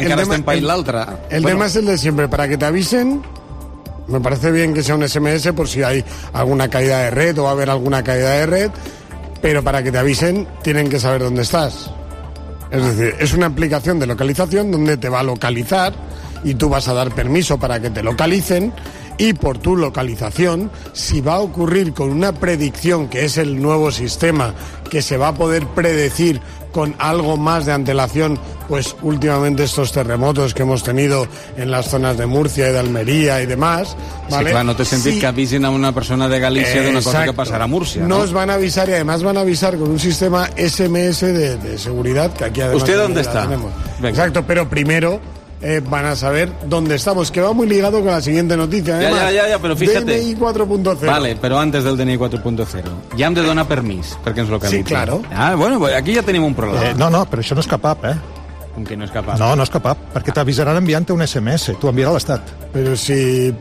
es el de siempre. Para que te avisen, me parece bien que sea un SMS por si hay alguna caída de red o va a haber alguna caída de red, pero para que te avisen tienen que saber dónde estás. Es decir, es una aplicación de localización donde te va a localizar y tú vas a dar permiso para que te localicen. Y por tu localización, si va a ocurrir con una predicción, que es el nuevo sistema, que se va a poder predecir con algo más de antelación, pues últimamente estos terremotos que hemos tenido en las zonas de Murcia y de Almería y demás, ¿vale? Sí, clar, no té sentit que avisen a una persona de Galícia d'una cosa que passarà a Múrcia, ¿no? Nos van a avisar y además van a avisar con un sistema SMS de seguridad que aquí además... ¿Usted dónde está? Exacto, pero primero... van a saber dónde estamos, que va muy ligado con la siguiente noticia. Además, ya, pero fíjate. DNI 4.0. Vale, pero antes del DNI 4.0. Ja hem de donar permís perquè ens localitzin. Sí, claro. Bueno, aquí ja tenim un problema. No, però això no és cap-up, Com que no és cap-up? No és cap-up, perquè t'avisaran enviant-te un SMS, t'ho enviarà l'Estat. Però si...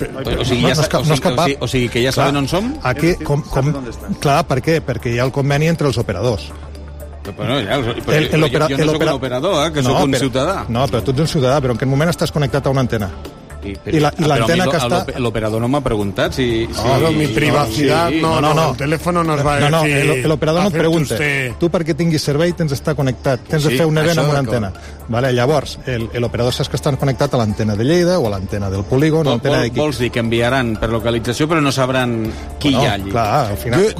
O sigui que ja saben on som? Aquí, clar, per què? Perquè hi ha el conveni entre els operadors. Però jo no soc un operador, que soc un ciutadà. No, però tu ets un ciutadà, però en aquest moment estàs connectat a una antena. I l'antena que està... L'operador no m'ha preguntat si... mi privacidad, no, el teléfono nos va a decir... L'operador no et pregunta. Tu perquè tinguis servei tens d'estar connectat, tens de fer un event amb una antena. Llavors, l'operador saps que estan connectat a l'antena de Lleida o a l'antena del polígon o a l'antena d'aquí. Vols dir que enviaran per localització però no sabran qui hi ha allí? Clar, al final...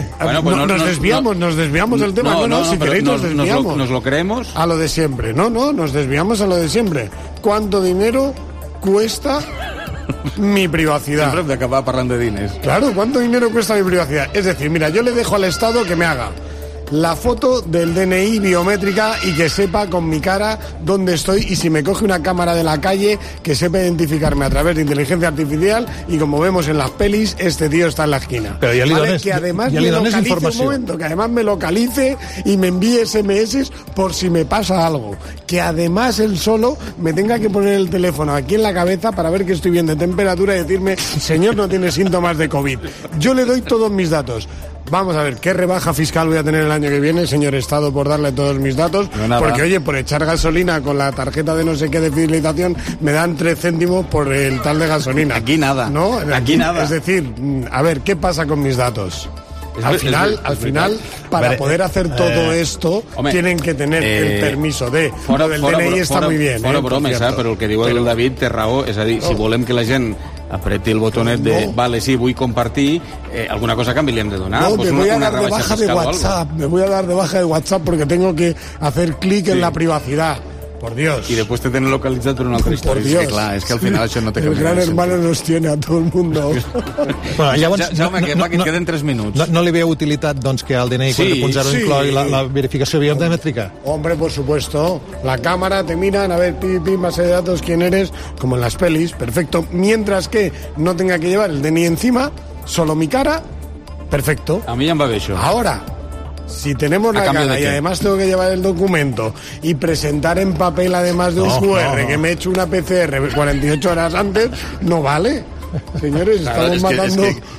Nos desviamos del tema. No, si queréis nos desviamos. ¿Nos lo creemos? A lo de siempre. No, nos desviamos a lo de siempre. ¿Cuánto dinero cuesta mi privacidad? Siempre hem d'acabar parlant de diners. Claro, ¿cuánto dinero cuesta mi privacidad? Es decir, mira, yo le dejo al Estado que me haga la foto del DNI biométrica y que sepa con mi cara dónde estoy, y si me coge una cámara de la calle que sepa identificarme a través de inteligencia artificial, y como vemos en las pelis, este tío está en la esquina. Pero ya le dones, que además ya me localice información. Un momento, que además me localice y me envíe SMS por si me pasa algo. Que además él solo me tenga que poner el teléfono aquí en la cabeza para ver que estoy bien de temperatura y decirme, señor, no tiene síntomas de COVID. Yo le doy todos mis datos. Vamos a ver, ¿qué rebaja fiscal voy a tener el año que viene, señor Estado, por darle todos mis datos? No, porque, oye, por echar gasolina con la tarjeta de no sé qué de fidelización me dan 3 céntimos por el tal de gasolina. Aquí nada. ¿No? Aquí nada. Es decir, a ver, ¿qué pasa con mis datos? Al final, para poder hacer todo esto, tienen que tener el permiso de... Lo del DNI està muy bien. Fora bromes, però el que diu el David té raó. És a dir, si volem que la gent apreti el botonet de vale, sí, vull compartir, alguna cosa a canvi li hem de donar. No, pues me voy a dar de baja de WhatsApp. Me voy a dar de baja de WhatsApp porque tengo que hacer clic en la privacidad. Por Dios. Y después te tienen localitzat per una altra història. És que, clar, és que al final això no té cap El gran hermano nos tiene a todo el mundo. Bueno, llavors, Jaume, que queden 3 minuts. No li veu utilitat doncs, que el DNI 4.0 inclogui la verificació biométrica? Hombre, por supuesto. La cámara te miran, a ver, base de datos, quién eres, como en las pelis, perfecto. Mientras que no tenga que llevar el DNI encima, solo mi cara, perfecto. A mí ya me va bé això. Ahora, si tenemos la cara y además tengo que llevar el documento y presentar en papel además de un QR que me he hecho una PCR 48 horas antes, no vale. Señores, estamos matando...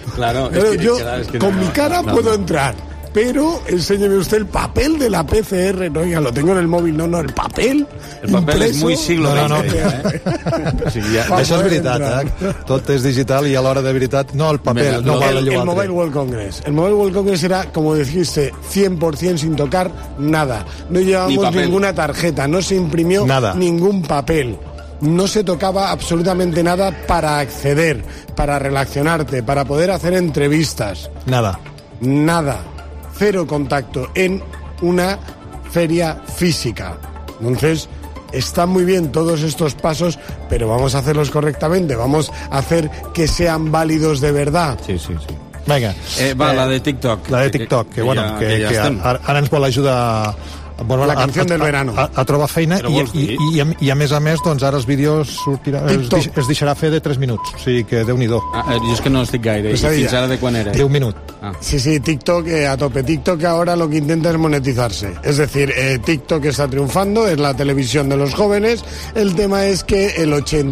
Con mi cara puedo entrar, pero enséñeme usted el papel de la PCR. No, ya lo tengo en el móvil, no, el papel. El papel és muy siglo XX. Això és veritat, Tot és digital i a l'hora de veritat, no, el paper, no val allò altre. El Mobile World Congress. El Mobile World Congress era, como dijiste, 100% sin tocar nada. No llevábamos ninguna tarjeta, no se imprimió ningún papel. No se tocaba absolutamente nada para acceder, para relacionarte, para poder hacer entrevistas. Nada. Cero contacto en una feria física. Entonces, están muy bien todos estos pasos, pero vamos a hacerlos correctamente, vamos a hacer que sean válidos de verdad. Sí. Vinga. La de TikTok. La de TikTok, que ara ens vol ajudar la canción del verano a trobar feina i a més doncs ara els vídeos es deixarà fer de 3 minuts, o sigui que Déu-n'hi-do. Jo és que no estic gaire, i fins ara de quan era? De 1 minut. Sí, TikTok a tope. TikTok ahora lo que intenta es monetizarse, es decir, TikTok está triunfando, es la televisión de los jóvenes. El tema es que el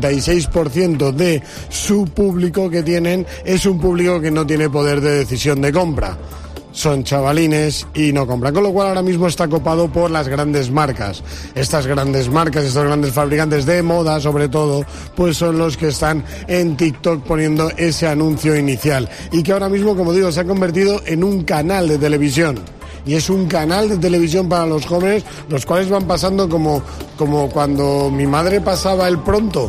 86% de su público que tienen es un público que no tiene poder de decisión de compra. Son chavalines y no compran, con lo cual ahora mismo está copado por las grandes marcas. Estas grandes marcas, estos grandes fabricantes de moda sobre todo, pues son los que están en TikTok poniendo ese anuncio inicial y que ahora mismo, como digo, se ha convertido en un canal de televisión. Y es un canal de televisión para los jóvenes, los cuales van pasando como cuando mi madre pasaba el Pronto.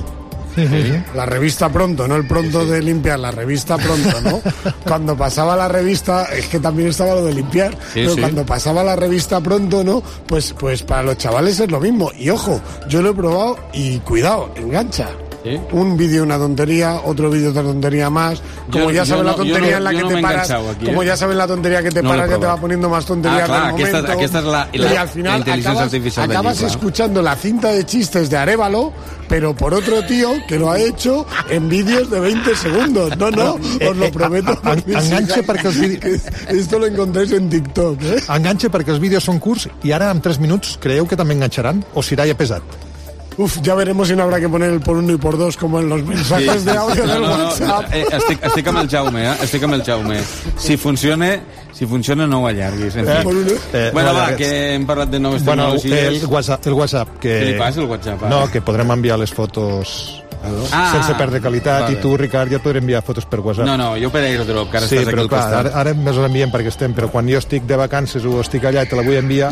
La revista Pronto, no el Pronto de limpiar, la revista Pronto, ¿no? Cuando pasaba la revista, es que también estaba lo de limpiar, pero cuando pasaba la revista Pronto, ¿no? Pues para los chavales es lo mismo. Y ojo, yo lo he probado y cuidado, engancha. ¿Sí? Un vídeo una tontería, otro vídeo otra tontería más. Como ya sabes la tontería en la que te paras, como ya sabes la tontería que te paras, que te va poniendo más tonterías del momento. Aquí está y al final acabas escuchando la cinta de chistes de Arévalo, pero por otro tío que lo ha hecho en vídeos de 20 segundos. No, os lo prometo. Enganche perquè els vídeos... Esto lo encontráis en TikTok. Enganche perquè els vídeos són curts i ara en 3 minuts creieu que també enganxaran o serà ja pesat? Ya veremos si no habrá que poner el por 1 y por 2 como en los mensajes de audio del WhatsApp. Estic amb el Jaume, Si funciona no ho allarguis. Bueno, va, que hem parlat de noves tecnologies. El WhatsApp. Què li passa al WhatsApp? No, que podrem enviar les fotos sense perdre qualitat i tu, Ricard, ja et podré enviar fotos per WhatsApp. No, jo per AirDrop, que ara estàs aquí al costat. Ara més l'enviem perquè estem, però quan jo estic de vacances o estic allà i te la vull enviar...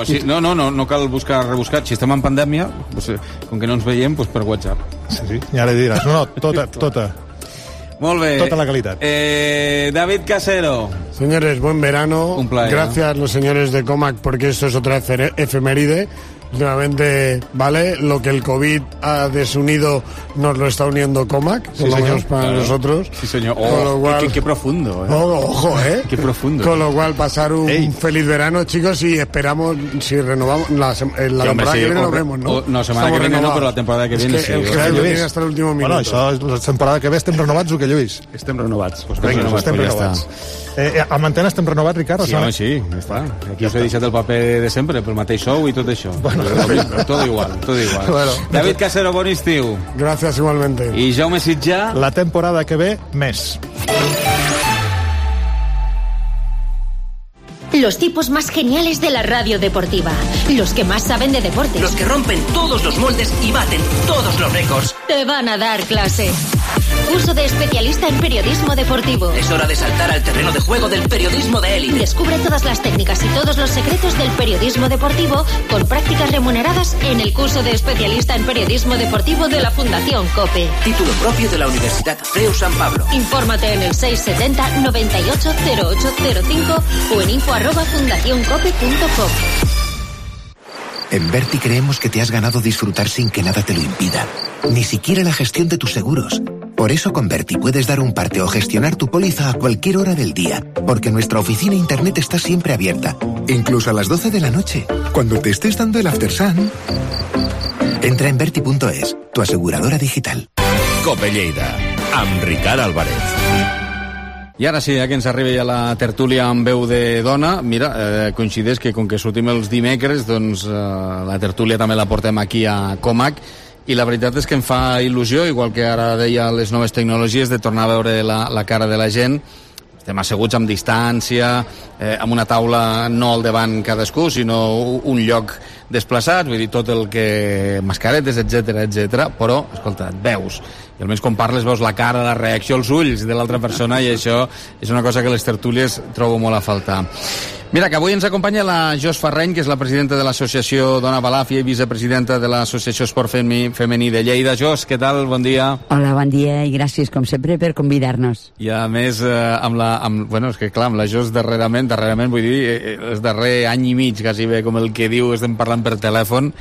No cal buscar rebuscat. Si estem en pandèmia, com que no ens veiem, doncs per WhatsApp. Sí, i ara diràs, tota. Molt bé. Tota la calidad. David Casero. Señores, buen verano. Un placer. Gracias, los señores de Comac, porque esto es otra efeméride. Últimamente, ¿vale? Lo que el COVID ha desunido nos lo está uniendo Comac, por lo menos para nosotros. Sí, señor. Con lo cual, qué profundo, Ojo, Qué profundo. Con lo cual, pasar un feliz verano, chicos, y esperamos, si renovamos, la temporada que viene lo vemos, ¿no? No, semana que viene no, però la temporada que viene sí. El jefe lo tiene hasta el último minuto. Bueno, això és la temporada que ve, estem renovats o què, Lluís? Estem renovats. Estem renovats. A Mantena estem renovats, Ricard? Sí, home, sí, ja està. Aquí us he deixat el paper de sempre, pel mateix sou i tot això. Todo igual. Bueno, David Casero, bon estiu. Gracias, igualmente. I Jaume Sitjà. La temporada que ve, més. Los tipos más geniales de la radio deportiva. Los que más saben de deportes. Los que rompen todos los moldes y baten todos los récords. Te van a dar clase. Curso de especialista en periodismo deportivo. Es hora de saltar al terreno de juego del periodismo de élite. Descubre todas las técnicas y todos los secretos del periodismo deportivo con prácticas remuneradas en el curso de especialista en periodismo deportivo de la Fundación COPE. Título propio de la Universidad CEU San Pablo. Infórmate en el 670 98 0805 o en info@fundacioncope.com. En Verti creemos que te has ganado disfrutar sin que nada te lo impida, ni siquiera la gestión de tus seguros. Por eso con Verti puedes dar un parte o gestionar tu póliza a cualquier hora del día, porque nuestra oficina internet está siempre abierta, incluso a las 12 de la noche, cuando te estés dando el aftersun. Entra en Verti.es, tu aseguradora digital. Cope Lleida, amb Ricard Álvarez. I ara sí, que ens arriba ja la tertúlia amb veu de dona. Mira, coincideix que com que sortim els dimecres, doncs la tertúlia també la portem aquí a Comac, i la veritat és que em fa il·lusió, igual que ara deia les noves tecnologies, de tornar a veure la cara de la gent. Estem asseguts amb distància, amb una taula no al davant cadascú, sinó un lloc desplaçat, vull dir, tot el que... mascaretes, etc, però, escolta, et veus. I almenys quan parles veus la cara, la reacció, els ulls de l'altra persona, i això és una cosa que les tertúlies trobo molt a faltar. Mira, que avui ens acompanya la Jos Ferreny, que és la presidenta de l'associació Dona Balàfia i vicepresidenta de l'associació Esport Femení de Lleida. Jos, què tal? Bon dia. Hola, bon dia i gràcies, com sempre, per convidar-nos. I a més, bueno, és que clar, amb la Jos darrerament, vull dir, el darrer any i mig, quasi bé, com el que diu, estem parlant per telèfon,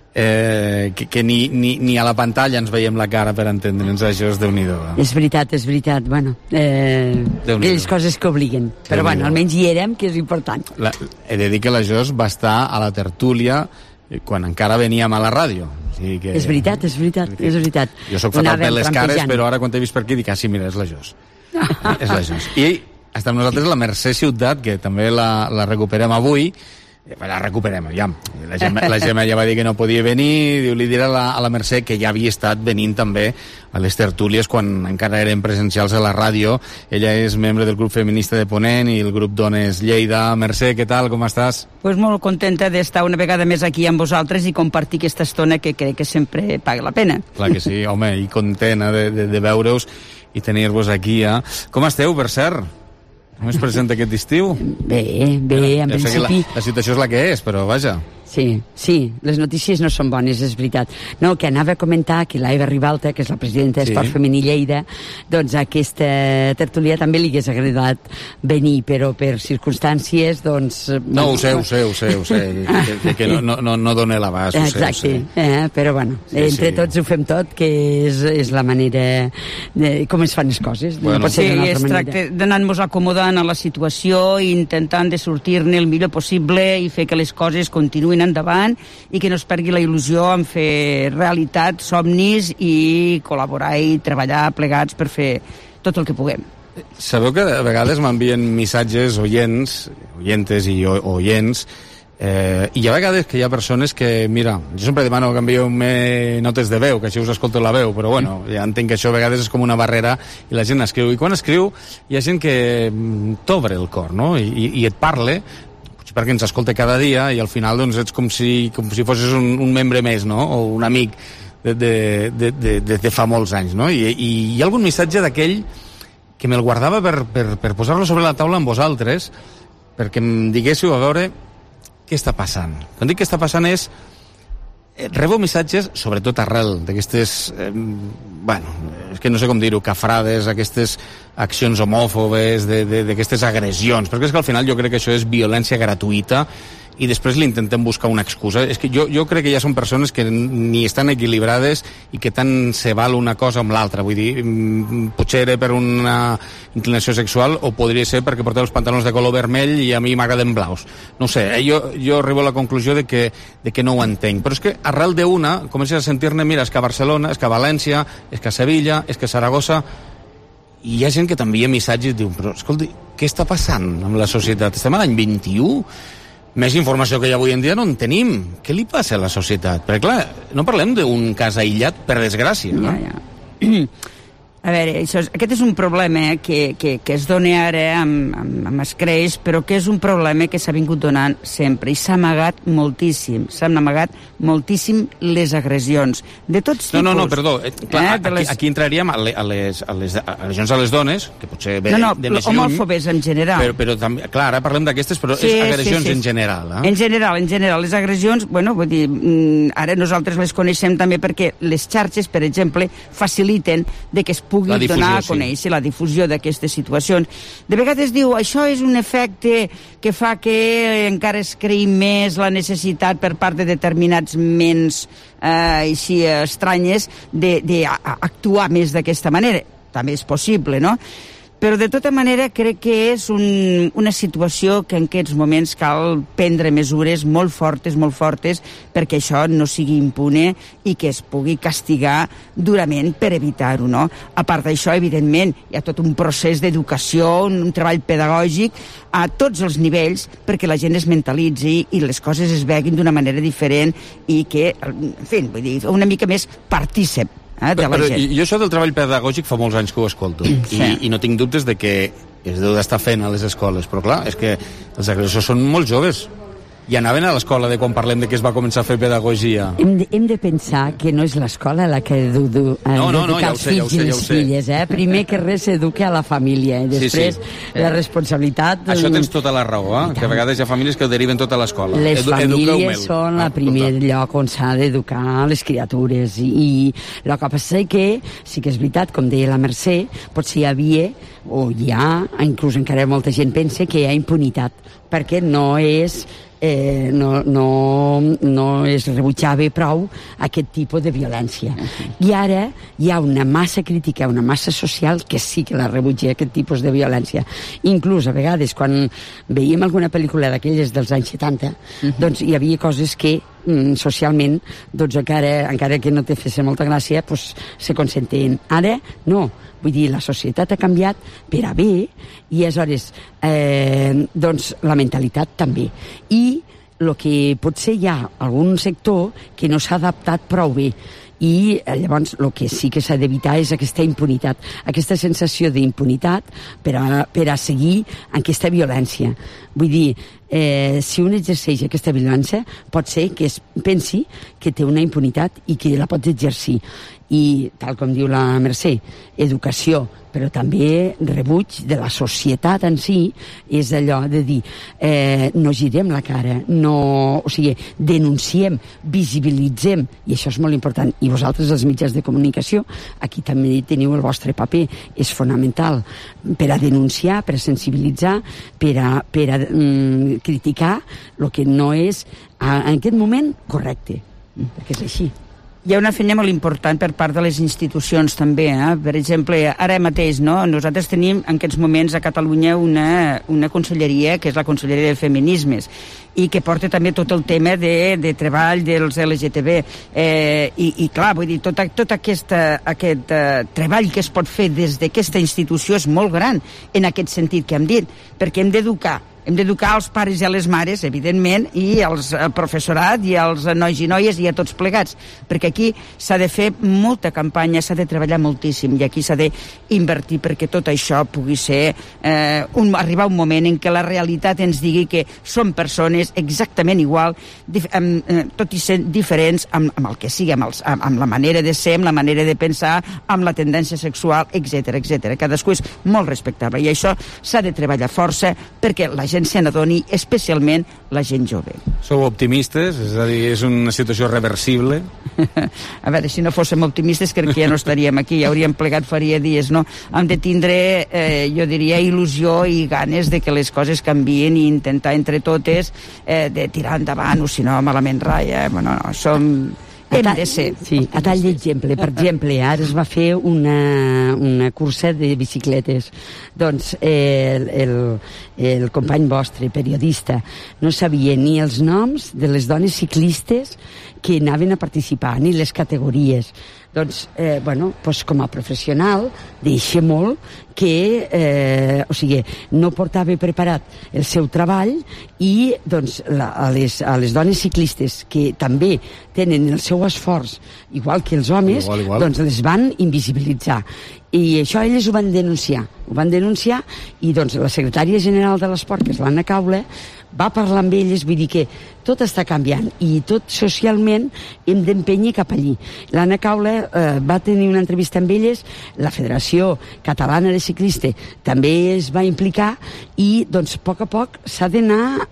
que ni a la pantalla ens veiem la cara per entendre'ns, això és Déu-n'hi-do. És veritat, bueno, aquelles coses que obliguen, però bueno, almenys hi érem, que és important. He de dir que la Jos va estar a la tertúlia quan encara veníem a la ràdio. O sigui que... És veritat. Jo soc fatal per les cares, però ara quan t'he vist per aquí dic, sí, mira, és la Jos. És la Jos. I està amb nosaltres la Mercè Ciutat, que també la recuperem avui. La recuperem, aviam. La Gemma ja va dir que no podia venir, diu, li dirà a la Mercè que ja havia estat venint també a les tertúlies quan encara eren presencials a la ràdio. Ella és membre del grup feminista de Ponent i el grup Dones Lleida. Mercè, què tal, com estàs? Pues molt contenta d'estar una vegada més aquí amb vosaltres i compartir aquesta estona que crec que sempre paga la pena. Clar que sí, home, i contenta de veure-us i tenir-vos aquí. Com esteu, per cert? Com es presenta aquest estiu? Bé, en principi... La situació és la que és, però vaja. Sí, les notícies no són bones, és veritat. No, que anava a comentar que l'Eva Ribalta, que és la presidenta d'Esport Femení Lleida, doncs a aquesta tertúlia també li hagués agradat venir, però per circumstàncies, doncs... No, ho sé, que no dona l'abast, ho sé. Exacte, però bueno, entre tots ho fem tot, que és la manera com es fan les coses. Sí, es tracta d'anar-nos acomodant a la situació i intentant de sortir-ne el millor possible i fer que les coses continuïn endavant i que no es perdi la il·lusió en fer realitat, somnis i col·laborar i treballar plegats per fer tot el que puguem. Sabeu que a vegades m'envien missatges oyentes i oients, i hi ha vegades que hi ha persones que, mira, jo sempre demano que envieu-me notes de veu, que així us escolto la veu, però bueno, ja entenc que això a vegades és com una barrera i la gent escriu, i quan escriu hi ha gent que t'obre el cor, no? I et parla perquè ens escolta cada dia i al final doncs ets com si fossis un membre més, no? O un amic de fa molts anys, no? I hi ha algun missatge d'aquell que me'l guardava per posar-lo sobre la taula amb vosaltres, perquè em diguéssiu a veure què està passant. Quan dic què està passant és rebo missatges, sobretot arrel d'aquestes, és que no sé com dir-ho, cafrades, aquestes accions homòfobes, d'aquestes agressions, perquè és que al final jo crec que això és violència gratuïta i després li intentem buscar una excusa. És que jo crec que ja són persones que ni estan equilibrades i que tant se val una cosa amb l'altra. Vull dir, potser era per una inclinació sexual o podria ser perquè porteu els pantalons de color vermell i a mi m'agraden blaus. No sé, jo arribo a la conclusió de que no ho entenc. Però és que arrel d'una comences a sentir-ne, mira, és que a Barcelona, és que a València, és que a Sevilla, és que a Saragossa, i hi ha gent que t'envia missatges i diu, però escolti, què està passant amb la societat? Estem a l'any 21? Més informació que ja avui en dia no en tenim. Què li passa a la societat? Perquè, clar, no parlem d'un cas aïllat, per desgràcia. Ja. A veure, aquest és un problema que es dona ara amb els creix, però que és un problema que s'ha vingut donant sempre i s'ha amagat moltíssim. S'han amagat moltíssim les agressions de tots tipus. No, perdó. Clar, aquí entraríem a les agressions a les dones, que potser ve de més lluny. Homòfobes en general. Però també, clar, ara parlem d'aquestes, però és agressions en general. En general. Les agressions, bueno, vull dir, ara nosaltres les coneixem també perquè les xarxes, per exemple, faciliten de que es pugui pugui donar a conèixer la difusió d'aquestes situacions. De vegades diu, això és un efecte que fa que encara es creï més la necessitat per part de determinats ments així estranyes d'actuar més d'aquesta manera. També és possible, no? Però de tota manera crec que és una situació que en aquests moments cal prendre mesures molt fortes perquè això no sigui impune i que es pugui castigar durament per evitar-ho, no? A part d'això, evidentment, hi ha tot un procés d'educació, un treball pedagògic a tots els nivells perquè la gent es mentalitzi i les coses es veguin d'una manera diferent i que, en fi, vull dir, una mica més partícip. Però jo això del treball pedagògic fa molts anys que ho escolto i no tinc dubtes de que es deu d'estar fent a les escoles, però clar, és que els agressors són molt joves i anaven a l'escola de quan parlem de que es va començar a fer pedagogia. Hem de pensar que no és l'escola la que ha d'educar els fills i les filles. Primer que res s'educa a la família, després la responsabilitat... Això tens tota la raó, que a vegades hi ha famílies que ho deriven tot a l'escola. Les famílies són el primer lloc on s'ha d'educar les criatures i el que passa és que sí que és veritat, com deia la Mercè, potser hi havia o hi ha, inclús encara molta gent pensa que hi ha impunitat, perquè no és rebutjava prou aquest tipus de violència. I ara hi ha una massa crítica, una massa social que sí que la rebutja, aquest tipus de violència. Inclús a vegades quan veiem alguna pel·lícula d'aquelles dels anys 70, doncs hi havia coses que socialment, doncs encara que no te fes molta gràcia, doncs se consentien. Ara no, vull dir, la societat ha canviat per a bé i aleshores doncs la mentalitat també. I el que potser hi ha algun sector que no s'ha adaptat prou bé i llavors el que sí que s'ha d'evitar és aquesta impunitat, aquesta sensació d'impunitat per a seguir en aquesta violència. Vull dir, si un exerceix aquesta violència pot ser que es pensi que té una impunitat i que la pot exercir. I, tal com diu la Mercè, educació, però també rebuig de la societat en si, és allò de dir no girem la cara, o sigui, denunciem, visibilitzem, i això és molt important. I vosaltres, els mitjans de comunicació, aquí també teniu el vostre paper, és fonamental per a denunciar, per a sensibilitzar, per a criticar el que no és en aquest moment correcte, perquè és així. Hi ha una feina molt important per part de les institucions també, per exemple, ara mateix, no? Nosaltres tenim en aquests moments a Catalunya una conselleria que és la Conselleria de Feminismes i que porta també tot el tema de treball dels LGTB i clar, vull dir, tot aquest treball que es pot fer des d'aquesta institució és molt gran en aquest sentit que hem dit, perquè hem d'educar els pares i a les mares, evidentment, i el professorat i els nois i noies i a tots plegats, perquè aquí s'ha de fer molta campanya, s'ha de treballar moltíssim i aquí s'ha d'invertir perquè tot això pugui ser arribar un moment en què la realitat ens digui que som persones exactament igual, tot i ser diferents amb el que sigui, amb la manera de ser, amb la manera de pensar, amb la tendència sexual, etc. Cadascú és molt respectable i això s'ha de treballar força perquè la gent se n'adoni, especialment la gent jove. Sou optimistes? És a dir, és una situació reversible? A veure, si no fóssim optimistes crec que ja no estaríem aquí, ja hauríem plegat faria dies, no? Hem de tindre, jo diria, il·lusió i ganes de que les coses canvien i intentar entre totes de tirar endavant, o si no, malament ratlla. Bueno, no, som... Hem de ser. Sí, a tall d'exemple. Per exemple, ara es va fer una cursa de bicicletes. Doncs el company vostre, periodista, no sabia ni els noms de les dones ciclistes que anaven a participar, ni les categories. Doncs, com a professional, deixa molt que, no portava preparat el seu treball i, doncs, a les dones ciclistes que també tenen el seu esforç, igual que els homes, doncs les van invisibilitzar. I això elles ho van denunciar i doncs la secretària general de l'esport, que és l'Anna Caula, va parlar amb elles, vull dir que tot està canviant i tot socialment hem d'empènyer cap allí. L'Anna Caula va tenir una entrevista amb elles, la Federació Catalana de Ciclistes també es va implicar i doncs a poc s'ha d'anar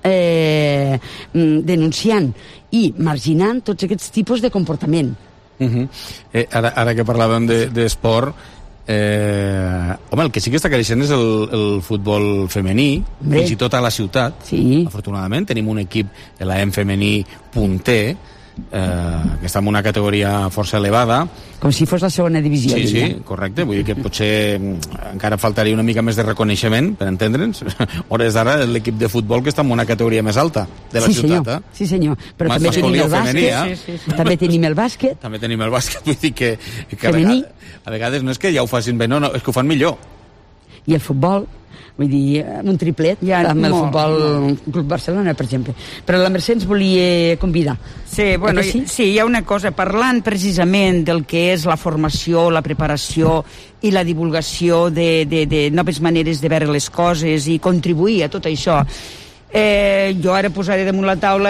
denunciant i marginant tots aquests tipus de comportament. Ara que parlàvem d'esport, Home, el que sí que està creixent és el futbol femení, fins i tot a la ciutat. Sí. Afortunadament tenim un equip de la femení punter, que està en una categoria força elevada. Com si fos la segona divisió. Sí, sí, correcte. Vull dir que potser encara faltaria una mica més de reconeixement, per entendre'ns. Hores d'ara l'equip de futbol que està en una categoria més alta de la ciutat. Senyor. Sí, senyor. Però també tenim el bàsquet. També tenim el bàsquet. També tenim el bàsquet. Vull dir que a vegades no és que ja ho facin bé, no, és que ho fan millor. I el futbol, vull dir, un triplet amb el futbol Club Barcelona, per exemple. Però la Mercè ens volia convidar. Sí, bueno, sí, hi ha una cosa, parlant precisament del que és la formació, la preparació i la divulgació de noves maneres de veure les coses i contribuir a tot això. Jo ara posaré damunt la taula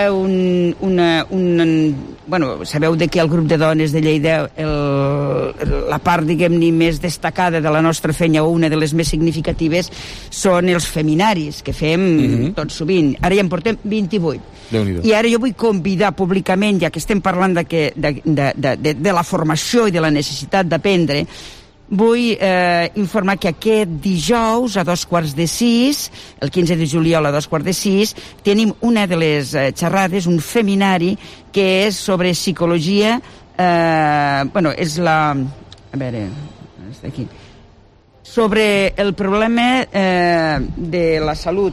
bueno, sabeu que el grup de dones de Lleida la part, diguem-ne, més destacada de la nostra feina, o una de les més significatives, són els feminaris que fem tot sovint. Ara ja en portem 28. I ara jo vull convidar públicament, ja que estem parlant de la formació i de la necessitat d'aprendre, vull informar que aquest dijous a 5:15, el 15 de juliol a 5:15, tenim una de les xerrades, un feminari, que és sobre psicologia, bueno, és la... A veure, està aquí. Sobre el problema de la salut.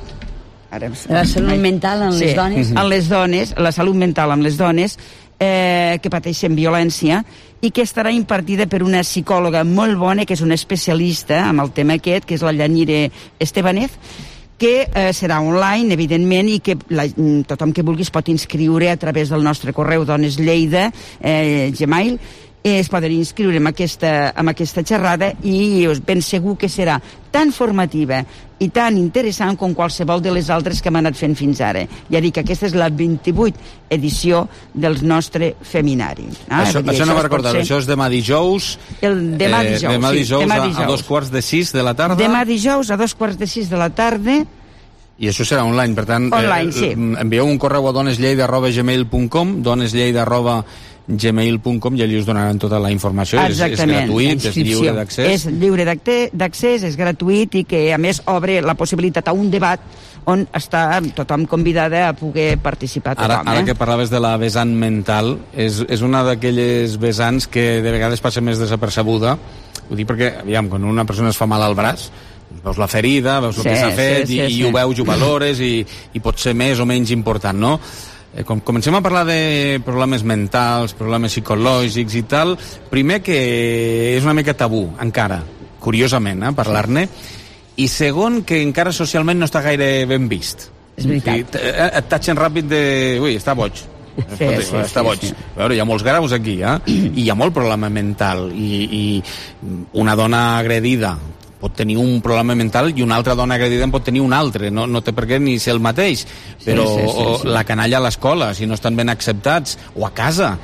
La salut mental en les dones. En les dones, la salut mental en les dones que pateixen violència, i que estarà impartida per una psicòloga molt bona, que és una especialista en el tema aquest, que és la Llanire Estebanez, que serà online, evidentment, i que tothom que vulgui es pot inscriure a través del nostre correu doneslleida, Gmail, es poden inscriure en aquesta xerrada, i ben segur que serà tan formativa i tan interessant com qualsevol de les altres que hem anat fent fins ara. Ja dic que aquesta és la 28 edició del nostre feminari. Això no va recordar, això és demà dijous. Demà dijous a 5:45 de la tarda. Demà dijous a 5:45 de la tarda. I això serà online, per tant, envieu un correu a doneslleida@gmail.com, doneslleida@gmail.com, i allí us donaran tota la informació. És gratuït, és lliure d'accés. És lliure d'accés, és gratuït, i que a més obre la possibilitat a un debat on està tothom convidada a poder participar. Ara que parlaves de la vessant mental, és una d'aquelles vessants que de vegades passa més desapercebuda. Ho dic perquè, aviam, quan una persona es fa mal al braç, veus la ferida, veus el que s'ha fet, i ho veus, ho valores, i pot ser més o menys important, no? Comencem a parlar de problemes mentals, problemes psicològics i tal, primer que és una mica tabú, encara, curiosament, parlar-ne, i segon que encara socialment no està gaire ben vist. És veritat. Et tatxen ràpid de... Ui, està boig. Està boig. A veure, hi ha molts graus aquí, i hi ha molt problema mental, i una dona agredida pot tenir un problema mental i una altra dona agredida en pot tenir un altre, no té per què ni ser el mateix, però la canalla a l'escola, si no estan ben acceptats, o a casa,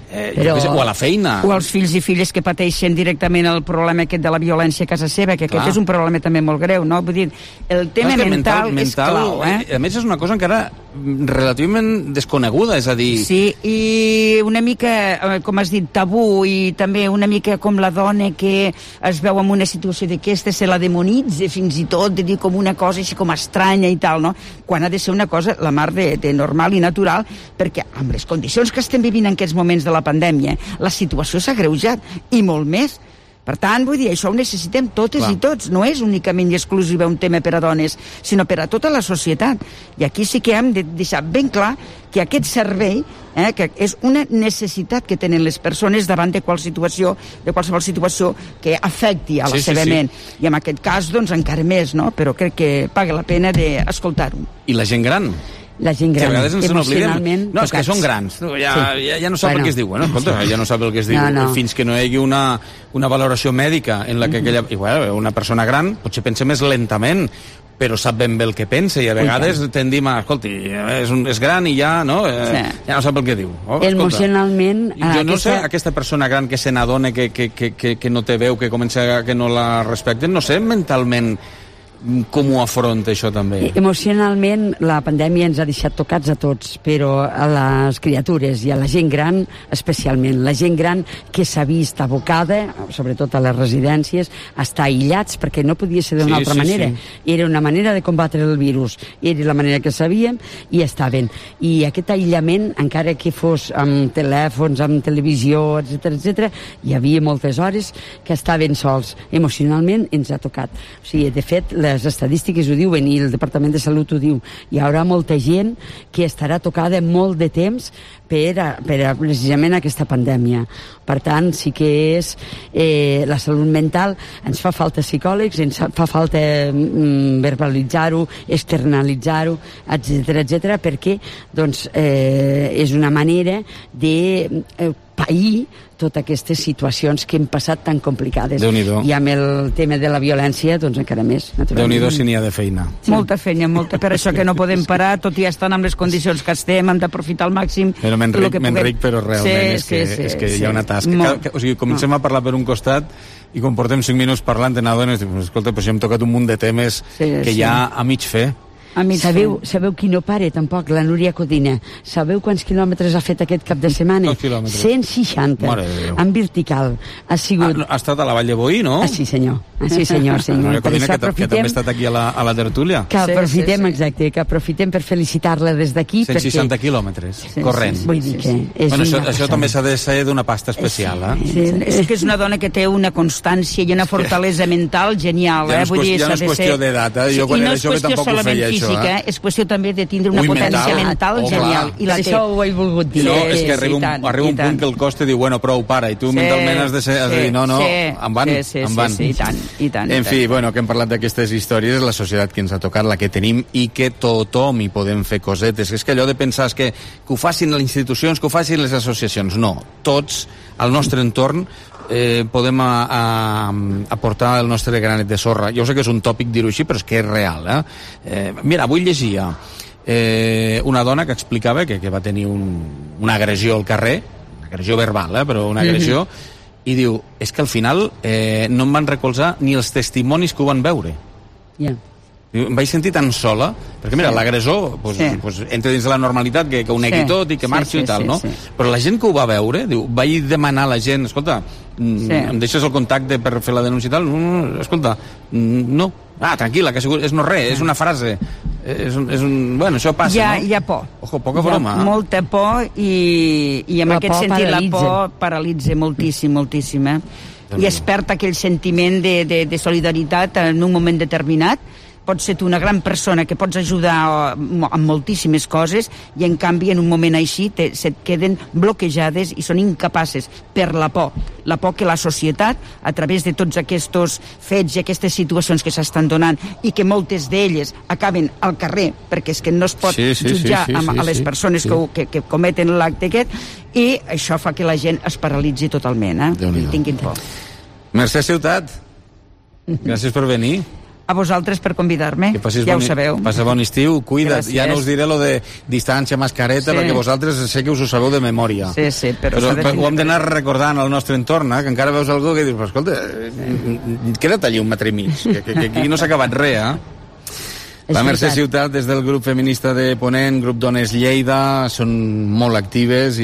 o a la feina, o els fills i filles que pateixen directament el problema aquest de la violència a casa seva, que aquest és un problema també molt greu, no? Vull dir, el tema mental és clau, a més és una cosa encara relativament desconeguda, és a dir... Sí, i una mica, com has dit, tabú, i també una mica com la dona que es veu en una situació d'aquesta, se la demonitza fins i tot, de dir com una cosa així com estranya i tal, no? Quan ha de ser una cosa la mar de normal i natural, perquè amb les condicions que estem vivint en aquests moments de la pandèmia, la situació s'ha agreujat, i molt més. Per tant, vull dir, això ho necessitem totes i tots. No és únicament i exclusiva un tema per a dones, sinó per a tota la societat. I aquí sí que hem de deixar ben clar que aquest servei, que és una necessitat que tenen les persones davant de qualsevol situació que afecti a la seva ment. I en aquest cas, doncs, encara més, no? Però crec que paga la pena d'escoltar-ho. I la gent gran? La gent gran, emocionalment tocats. No, és que són grans, ja no sap el que es diu. Bueno, escolta, ja no sap el que es diu. Fins que no hi hagi una valoració mèdica en la que una persona gran potser pensa més lentament, però sap ben bé el que pensa, i a vegades tendim a, escolti, és gran i ja no sap el que diu. Emocionalment... Jo no sé, aquesta persona gran que se n'adona que no té veu, que comença que no la respecten, no sé mentalment com ho afronta això també? Emocionalment la pandèmia ens ha deixat tocats a tots, però a les criatures i a la gent gran especialment. La gent gran que s'ha vist abocada, sobretot a les residències, a estar aïllats perquè no podia ser d'una altra manera. Era una manera de combatre el virus, era la manera que sabíem i estaven. I aquest aïllament, encara que fos amb telèfons, amb televisió, etc, hi havia moltes hores que estaven sols. Emocionalment ens ha tocat. O sigui, de fet, les estadístiques ho diuen i el Departament de Salut ho diu. Hi haurà molta gent que estarà tocada molt de temps per a precisament aquesta pandèmia. Per tant, sí que és la salut mental. Ens fa falta psicòlegs, ens fa falta verbalitzar-ho, externalitzar-ho, etc, perquè doncs, és una manera de pair totes aquestes situacions que hem passat tan complicades. Déu-n'hi-do. I amb el tema de la violència, doncs encara més. Déu-n'hi-do si n'hi ha de feina. Sí. Molta feina, molta. Per això que no podem parar, tot i estar amb les condicions que estem, hem d'aprofitar al màxim. Però m'enric, però realment és que hi ha una tasca. O sigui, comencem a parlar per un costat i quan portem 5 minuts parlant de nada, escolta, però si hem tocat un munt de temes que hi ha a mig fer. Sabeu qui no pare tampoc? La Núria Codina. Sabeu quants quilòmetres ha fet aquest cap de setmana? 160 en vertical. Ha sigut... Ha estat a la Vall de Boí, no? Sí, senyor. Núria Codina, que també ha estat aquí a la tertúlia. Que aprofitem, exacte, que aprofitem per felicitar-la des d'aquí. 160 quilòmetres, corrent. Vull dir que és això també s'ha de ser d'una pasta especial, És que és una dona que té una constància i una fortalesa mental genial. Ja no és qüestió d'edat, jo quan era jove tampoc ho feia això. És qüestió també de tindre una potència mental genial. I això ho he volgut dir. És que arriba un punt que el cost diu, bueno, prou, para, i tu mentalment has de dir, no, em van. I tant. En fi, bueno, que hem parlat d'aquestes històries, és la societat que ens ha tocat, la que tenim, i que tothom hi podem fer cosetes. És que allò de pensar que ho facin les institucions, que ho facin les associacions, no. Tots, al nostre entorn, podem aportar el nostre granet de sorra. Jo sé que és un tòpic dir-ho així, però és que és real. Mira, avui llegia una dona que explicava que va tenir una agressió al carrer, una agressió verbal, però una agressió, i diu, és que al final no em van recolzar ni els testimonis que ho van veure. Em vaig sentir tan sola, perquè mira, l'agressor entra dins de la normalitat, que ho negui tot i que marxi i tal, no? Però la gent que ho va veure, diu, vaig demanar a la gent, escolta, em deixes el contacte per fer la denúncia i tal? Escolta, no. Tranquil·la, que és no res, és una frase. Bueno, això passa, no? Hi ha por. Ojo, poca broma. Molta por i en aquest sentit la por paralitza moltíssim, i es perd aquell sentiment de solidaritat en un moment determinat. Pots ser tu una gran persona que pots ajudar amb moltíssimes coses i en canvi en un moment així se't queden bloquejades i són incapaces per la por que la societat, a través de tots aquests fets i aquestes situacions que s'estan donant i que moltes d'elles acaben al carrer, perquè és que no es pot jutjar a les persones que cometen l'acte aquest, i això fa que la gent es paralitzi totalment, i tinguin por. Mercè Ciutat, gràcies per venir. A vosaltres per convidar-me, ja ho sabeu. Passa bon estiu, cuida't. Ja no us diré lo de distància, mascareta, perquè vosaltres sé que us ho sabeu de memòria. Sí, però ho hem d'anar recordant al nostre entorn, que encara veus algú que dius, escolta, queda't allí 1,5 metres, que aquí no s'ha acabat res, La Mercè Ciutat, des del grup feminista de Ponent, grup Dones Lleida, són molt actives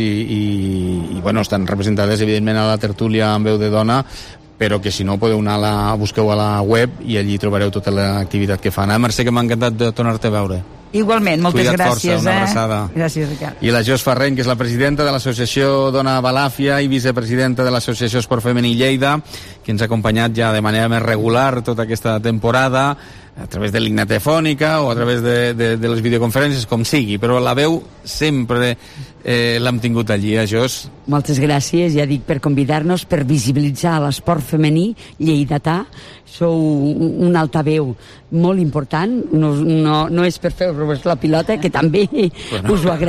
i bueno, estan representades evidentment a la tertúlia amb veu de dona, però que si no podeu anar busqueu a la web i allí trobareu tota l'activitat que fan. Mercè, que m'ha encantat de tornar-te a veure. Igualment, moltes gràcies. Força, una abraçada. Gràcies, Ricard. I la Jos Ferreny, que és la presidenta de l'associació Dona Balàfia i vicepresidenta de l'associació Esport Femení Lleida, que ens ha acompanyat ja de manera més regular tota aquesta temporada, a través de línia telefònica o a través de les videoconferències, com sigui, però la veu sempre l'hem tingut allí, Jos. Moltes gràcies, ja dic, per convidar-nos, per visibilitzar l'esport femení lleidatà. Sou un altaveu molt important, no és per fer-vos la pilota, que també us ho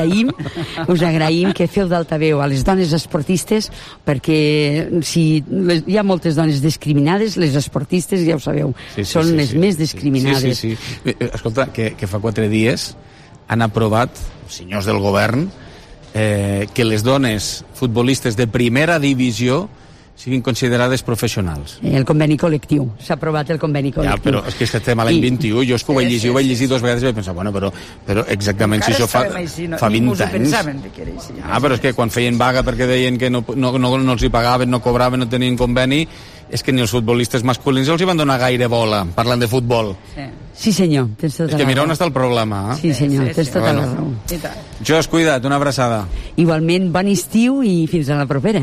agraïm que feu d'altaveu a les dones esportistes, perquè si hi ha moltes dones discriminades, les esportistes, ja ho sabeu, són les més discriminades. Sí. Escolta, que fa 4 dies han aprovat, senyors del govern, que les dones futbolistes de primera divisió siguin considerades professionals. El conveni col·lectiu. S'ha aprovat el conveni col·lectiu. Ja, però és que estem a l'any 21. Jo és que ho vaig llegir 2 vegades i vaig pensar, bueno, però exactament si això fa 20 anys. Però és que quan feien vaga perquè deien que no els hi pagaven, no cobraven, no tenien conveni, és que ni els futbolistes masculins els hi van donar gaire bola, parlant de futbol. Sí, senyor, tens tota la raó. És que mira on està el problema. Sí, senyor, tens tota la raó. Jo, cuida't, una abraçada. Igualment, bon estiu i fins a la propera.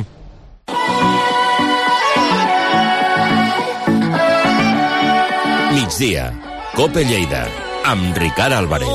Migdia, COPE Lleida, amb Ricard Álvarez.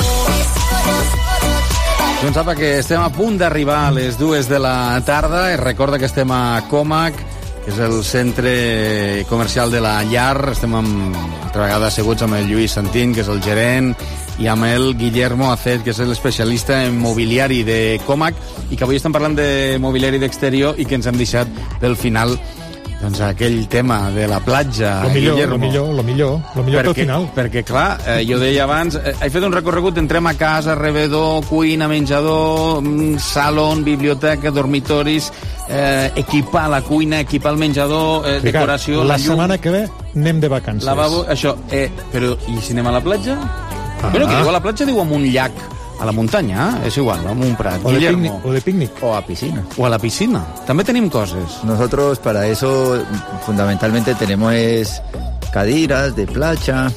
Doncs apa, que estem a punt d'arribar a les 2 de la tarda. Es recorda que estem a Comac, que és el centre comercial de la Llar. Estem altra vegada asseguts amb el Lluís Santín, que és el gerent, i amb el Guillermo Acet, que és l'especialista en mobiliari de Comac, i que avui estem parlant de mobiliari d'exterior i que ens hem deixat pel final doncs aquell tema de la platja. Lo millor pel final. Perquè, clar, jo deia abans, he fet un recorregut, entrem a casa, rebedor, cuina, menjador, salon, biblioteca, dormitoris, equipar la cuina, equipar el menjador, decoració, la setmana que ve anem de vacances. Lavabo, això, però i si anem a la platja? Bueno, que diu a la platja diu amb un llac a la muntanya, és igual, amb un prat. O de pícnic. O a piscina. O a la piscina. També tenim coses. Nosotros para eso fundamentalmente tenemos cadiras de playa,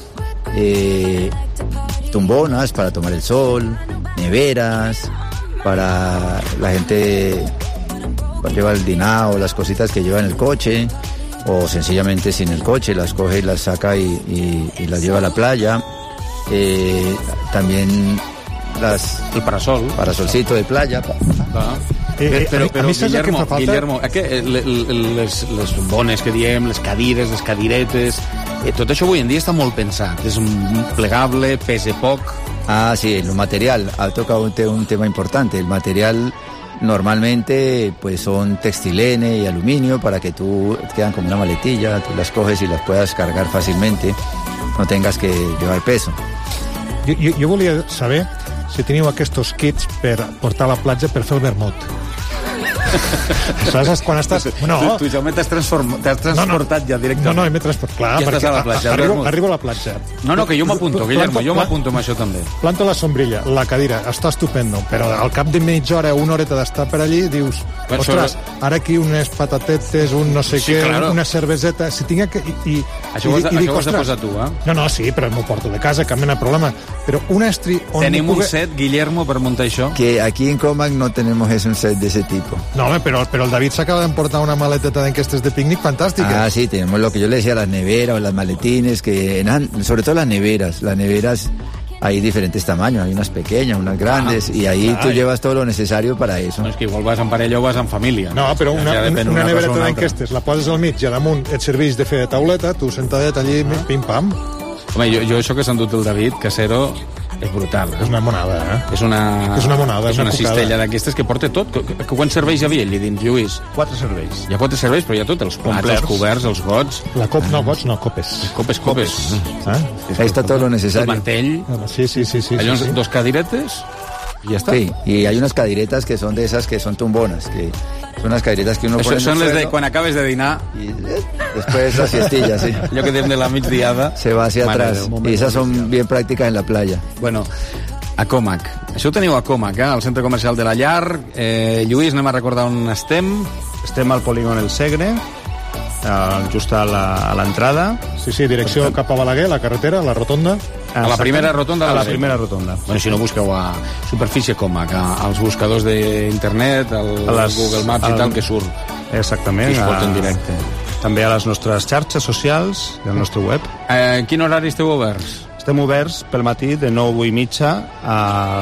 tumbonas para tomar el sol, neveras, para la gente lleva el dinao, las cositas que lleva en el coche, o sencillamente sin el coche, las coge y las saca y las lleva a la playa. También el parasol. Parasolcito de playa. Però Guillermo, les bombones que diem, les cadires, les cadiretes, tot això avui en dia està molt pensat. És plegable, pesa poc. Ah, sí, lo material. Ha tocado un tema importante. El material normalmente pues son textilene y aluminio para que quedan como una maletilla, tú las coges y las puedas cargar fácilmente, no tengas que llevar peso. Jo volia saber si teniu aquests kits per portar a la platja per fer el vermut. Saps quan estàs... No. Tu ja t'has transportat ja directament. No, m'he transportat. Clar, ja estàs a la platja. Arribo a la platja. No, que jo m'apunto, Guillermo, jo m'apunto amb això també. Planto la sombrilla, la cadira, està estupendo, però al cap de mitja hora, una horeta d'estar per allí, dius, ostres, ara aquí unes patatetes, un no sé què, una cerveseta, si tinc que... Això ho has de posar tu, eh? No, sí, però m'ho porto de casa, cap mena de problema. Però un estri... Tenim un set, Guillermo, per muntar això? Que aquí en Comac no tenemos un set de ese tipo. No, pero el David se acaba de importar una maleteta d'aquestes de pícnic fantástica. Ah, sí, tenemos lo que yo le decía, las neveras o las maletines, sobre todo las neveras. Las neveras hay diferentes tamaños, hay unas pequeñas, unas grandes, y ahí tú llevas todo lo necesario para eso. No, és que igual vas en parella o vas en família. No, però una nevereta d'aquestes, la poses al mig i damunt et serveix de fer de tauleta, tu sentadet allí, pim-pam. Home, jo això que s'ha endut el David, casero, és brutal. És una monada, És una monada, és una cistella d'aquestes que porta tot. Quants serveis hi havia allà dins, Lluís? 4 serveis. Hi ha 4 serveis, però hi ha tot, els plats, els coberts, els gots... Gots no, copes. Copes. Ahí está todo lo necesario. El mantell. Sí. Allò, 2 cadiretes y ya está. Sí, y hay unas cadiretas que son de esas que son tumbonas, que son unas cadiretas que uno pone en el suelo. Son les de quan acabes de dinar. Y después la siestilla, sí. Allò que de la migdiada. Se va hacia atrás. Y esas son bien prácticas en la playa. Bueno, a Comac. Això ho teniu a Comac, al centre comercial de la Llar. Lluís, anem a recordar on estem. Estem al polígon El Segre, just a l'entrada. Sí, direcció cap a Balaguer, la carretera, la rotonda. A la primera rotonda? A la primera rotonda. Bueno, si no, busqueu a Superfície Comac, als buscadors d'internet, al Google Maps i tal, que surt. Exactament. Que es pot en directe. També a les nostres xarxes socials i al nostre web. Quin horari esteu oberts? Estem oberts pel matí de 9:30 a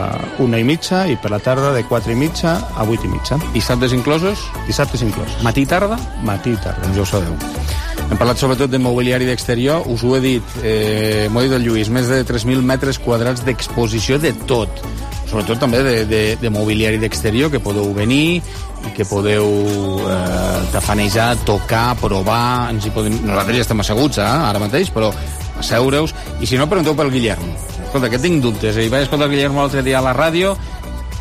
1:30 i per la tarda de 4:30 a 8:30. Dissabtes inclosos? Dissabtes inclosos. Matí i tarda? Matí i tarda. Doncs ja ho sabeu. Hem parlat sobretot de mobiliari d'exterior, us ho he dit, m'ho ha dit el Lluís, més de 3.000 metres quadrats d'exposició de tot, sobretot també de mobiliari d'exterior, que podeu venir i que podeu tafanejar, tocar, provar, nosaltres ja estem asseguts ara mateix, però asseure-us, i si no, pregunteu pel Guillermo. Escolta, que tinc dubtes, i vaig escoltar el Guillermo l'altre dia a la ràdio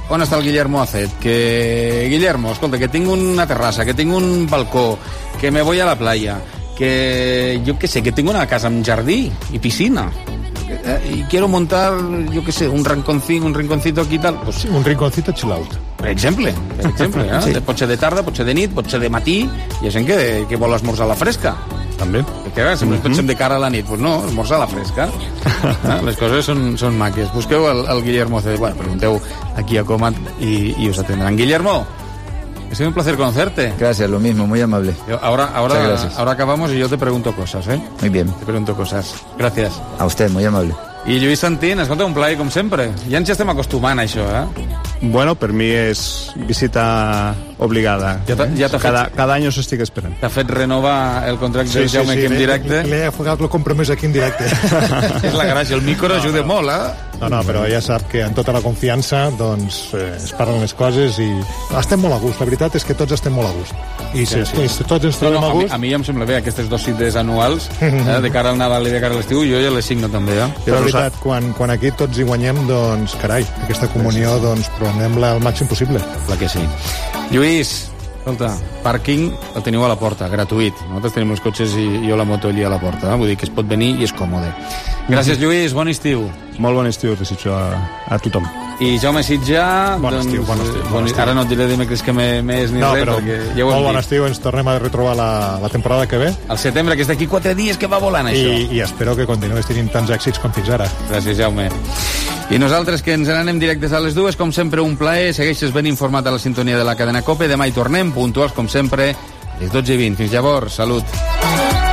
on està el Guillermo Acet, que Guillermo, escolta, que tinc una terrassa, que tinc un balcó, que me voy a la playa, que yo qué sé, que tengo una casa amb jardí y piscina, y quiero montar, yo qué sé, un rinconcito aquí tal, pues sí, un rinconcito chill out. Per exemple, Sí. Pot ser de tarda, pot ser de nit, pot ser de matí, hi ha gent que vol esmorzar a la fresca. També. Perquè sempre pensem de cara a la nit, pues no, esmorzar a la fresca. Les coses són maques. Busqueu el Guillermo Acet, bueno, pregunteu aquí a Comat y os atenderán. Guillermo, ha sido un placer conocerte. Gracias, lo mismo, muy amable. Ahora acabamos y yo te pregunto cosas, ¿eh? Muy bien. Te pregunto cosas. Gracias. A usted, muy amable. I Lluís Santín, escolta, un plaer com sempre. Ja ens estem acostumant a això, Bueno, per mi és visita obligada. Cada any us estic esperant. T'ha fet renovar el contracte de Jaume aquí en directe. L'he afogat el compromís aquí en directe. És la gràcia, el micro ajuda molt, No, però ja sap que amb tota la confiança doncs es parlen les coses i estem molt a gust. La veritat és que tots estem molt a gust. I si tots ens trobem a gust... A mi ja em sembla bé aquestes 2 cites anuals de cara al Nadal i de cara a l'estiu, jo ja les signo també, Però la veritat, quan aquí tots hi guanyem, doncs, carai, aquesta comunió, doncs, promonem-la al màxim possible. Clar que sí. Lluís, escolta, pàrquing el teniu a la porta, gratuït. Nosaltres tenim els cotxes i jo la moto allí a la porta. Vull dir que es pot venir i és còmode. Gràcies, Lluís, bon estiu. Molt bon estiu, desitjo a tothom. I Jaume Sitjà... Bon estiu. Ara no et diré dimecres que m'és ni res, perquè ja ho hem dit. Molt bon estiu, ens tornem a retrobar la temporada que ve. Al setembre, que és d'aquí 4 dies que va volant, això. I espero que continuïs tenint tants èxits com fins ara. Gràcies, Jaume. I nosaltres, que ens n'anem directes a les 2, com sempre, un plaer. Segueixes ben informat a la sintonia de la cadena COPE. Demà hi tornem, puntuals, com sempre, a les 12:20. Fins llavors, salut.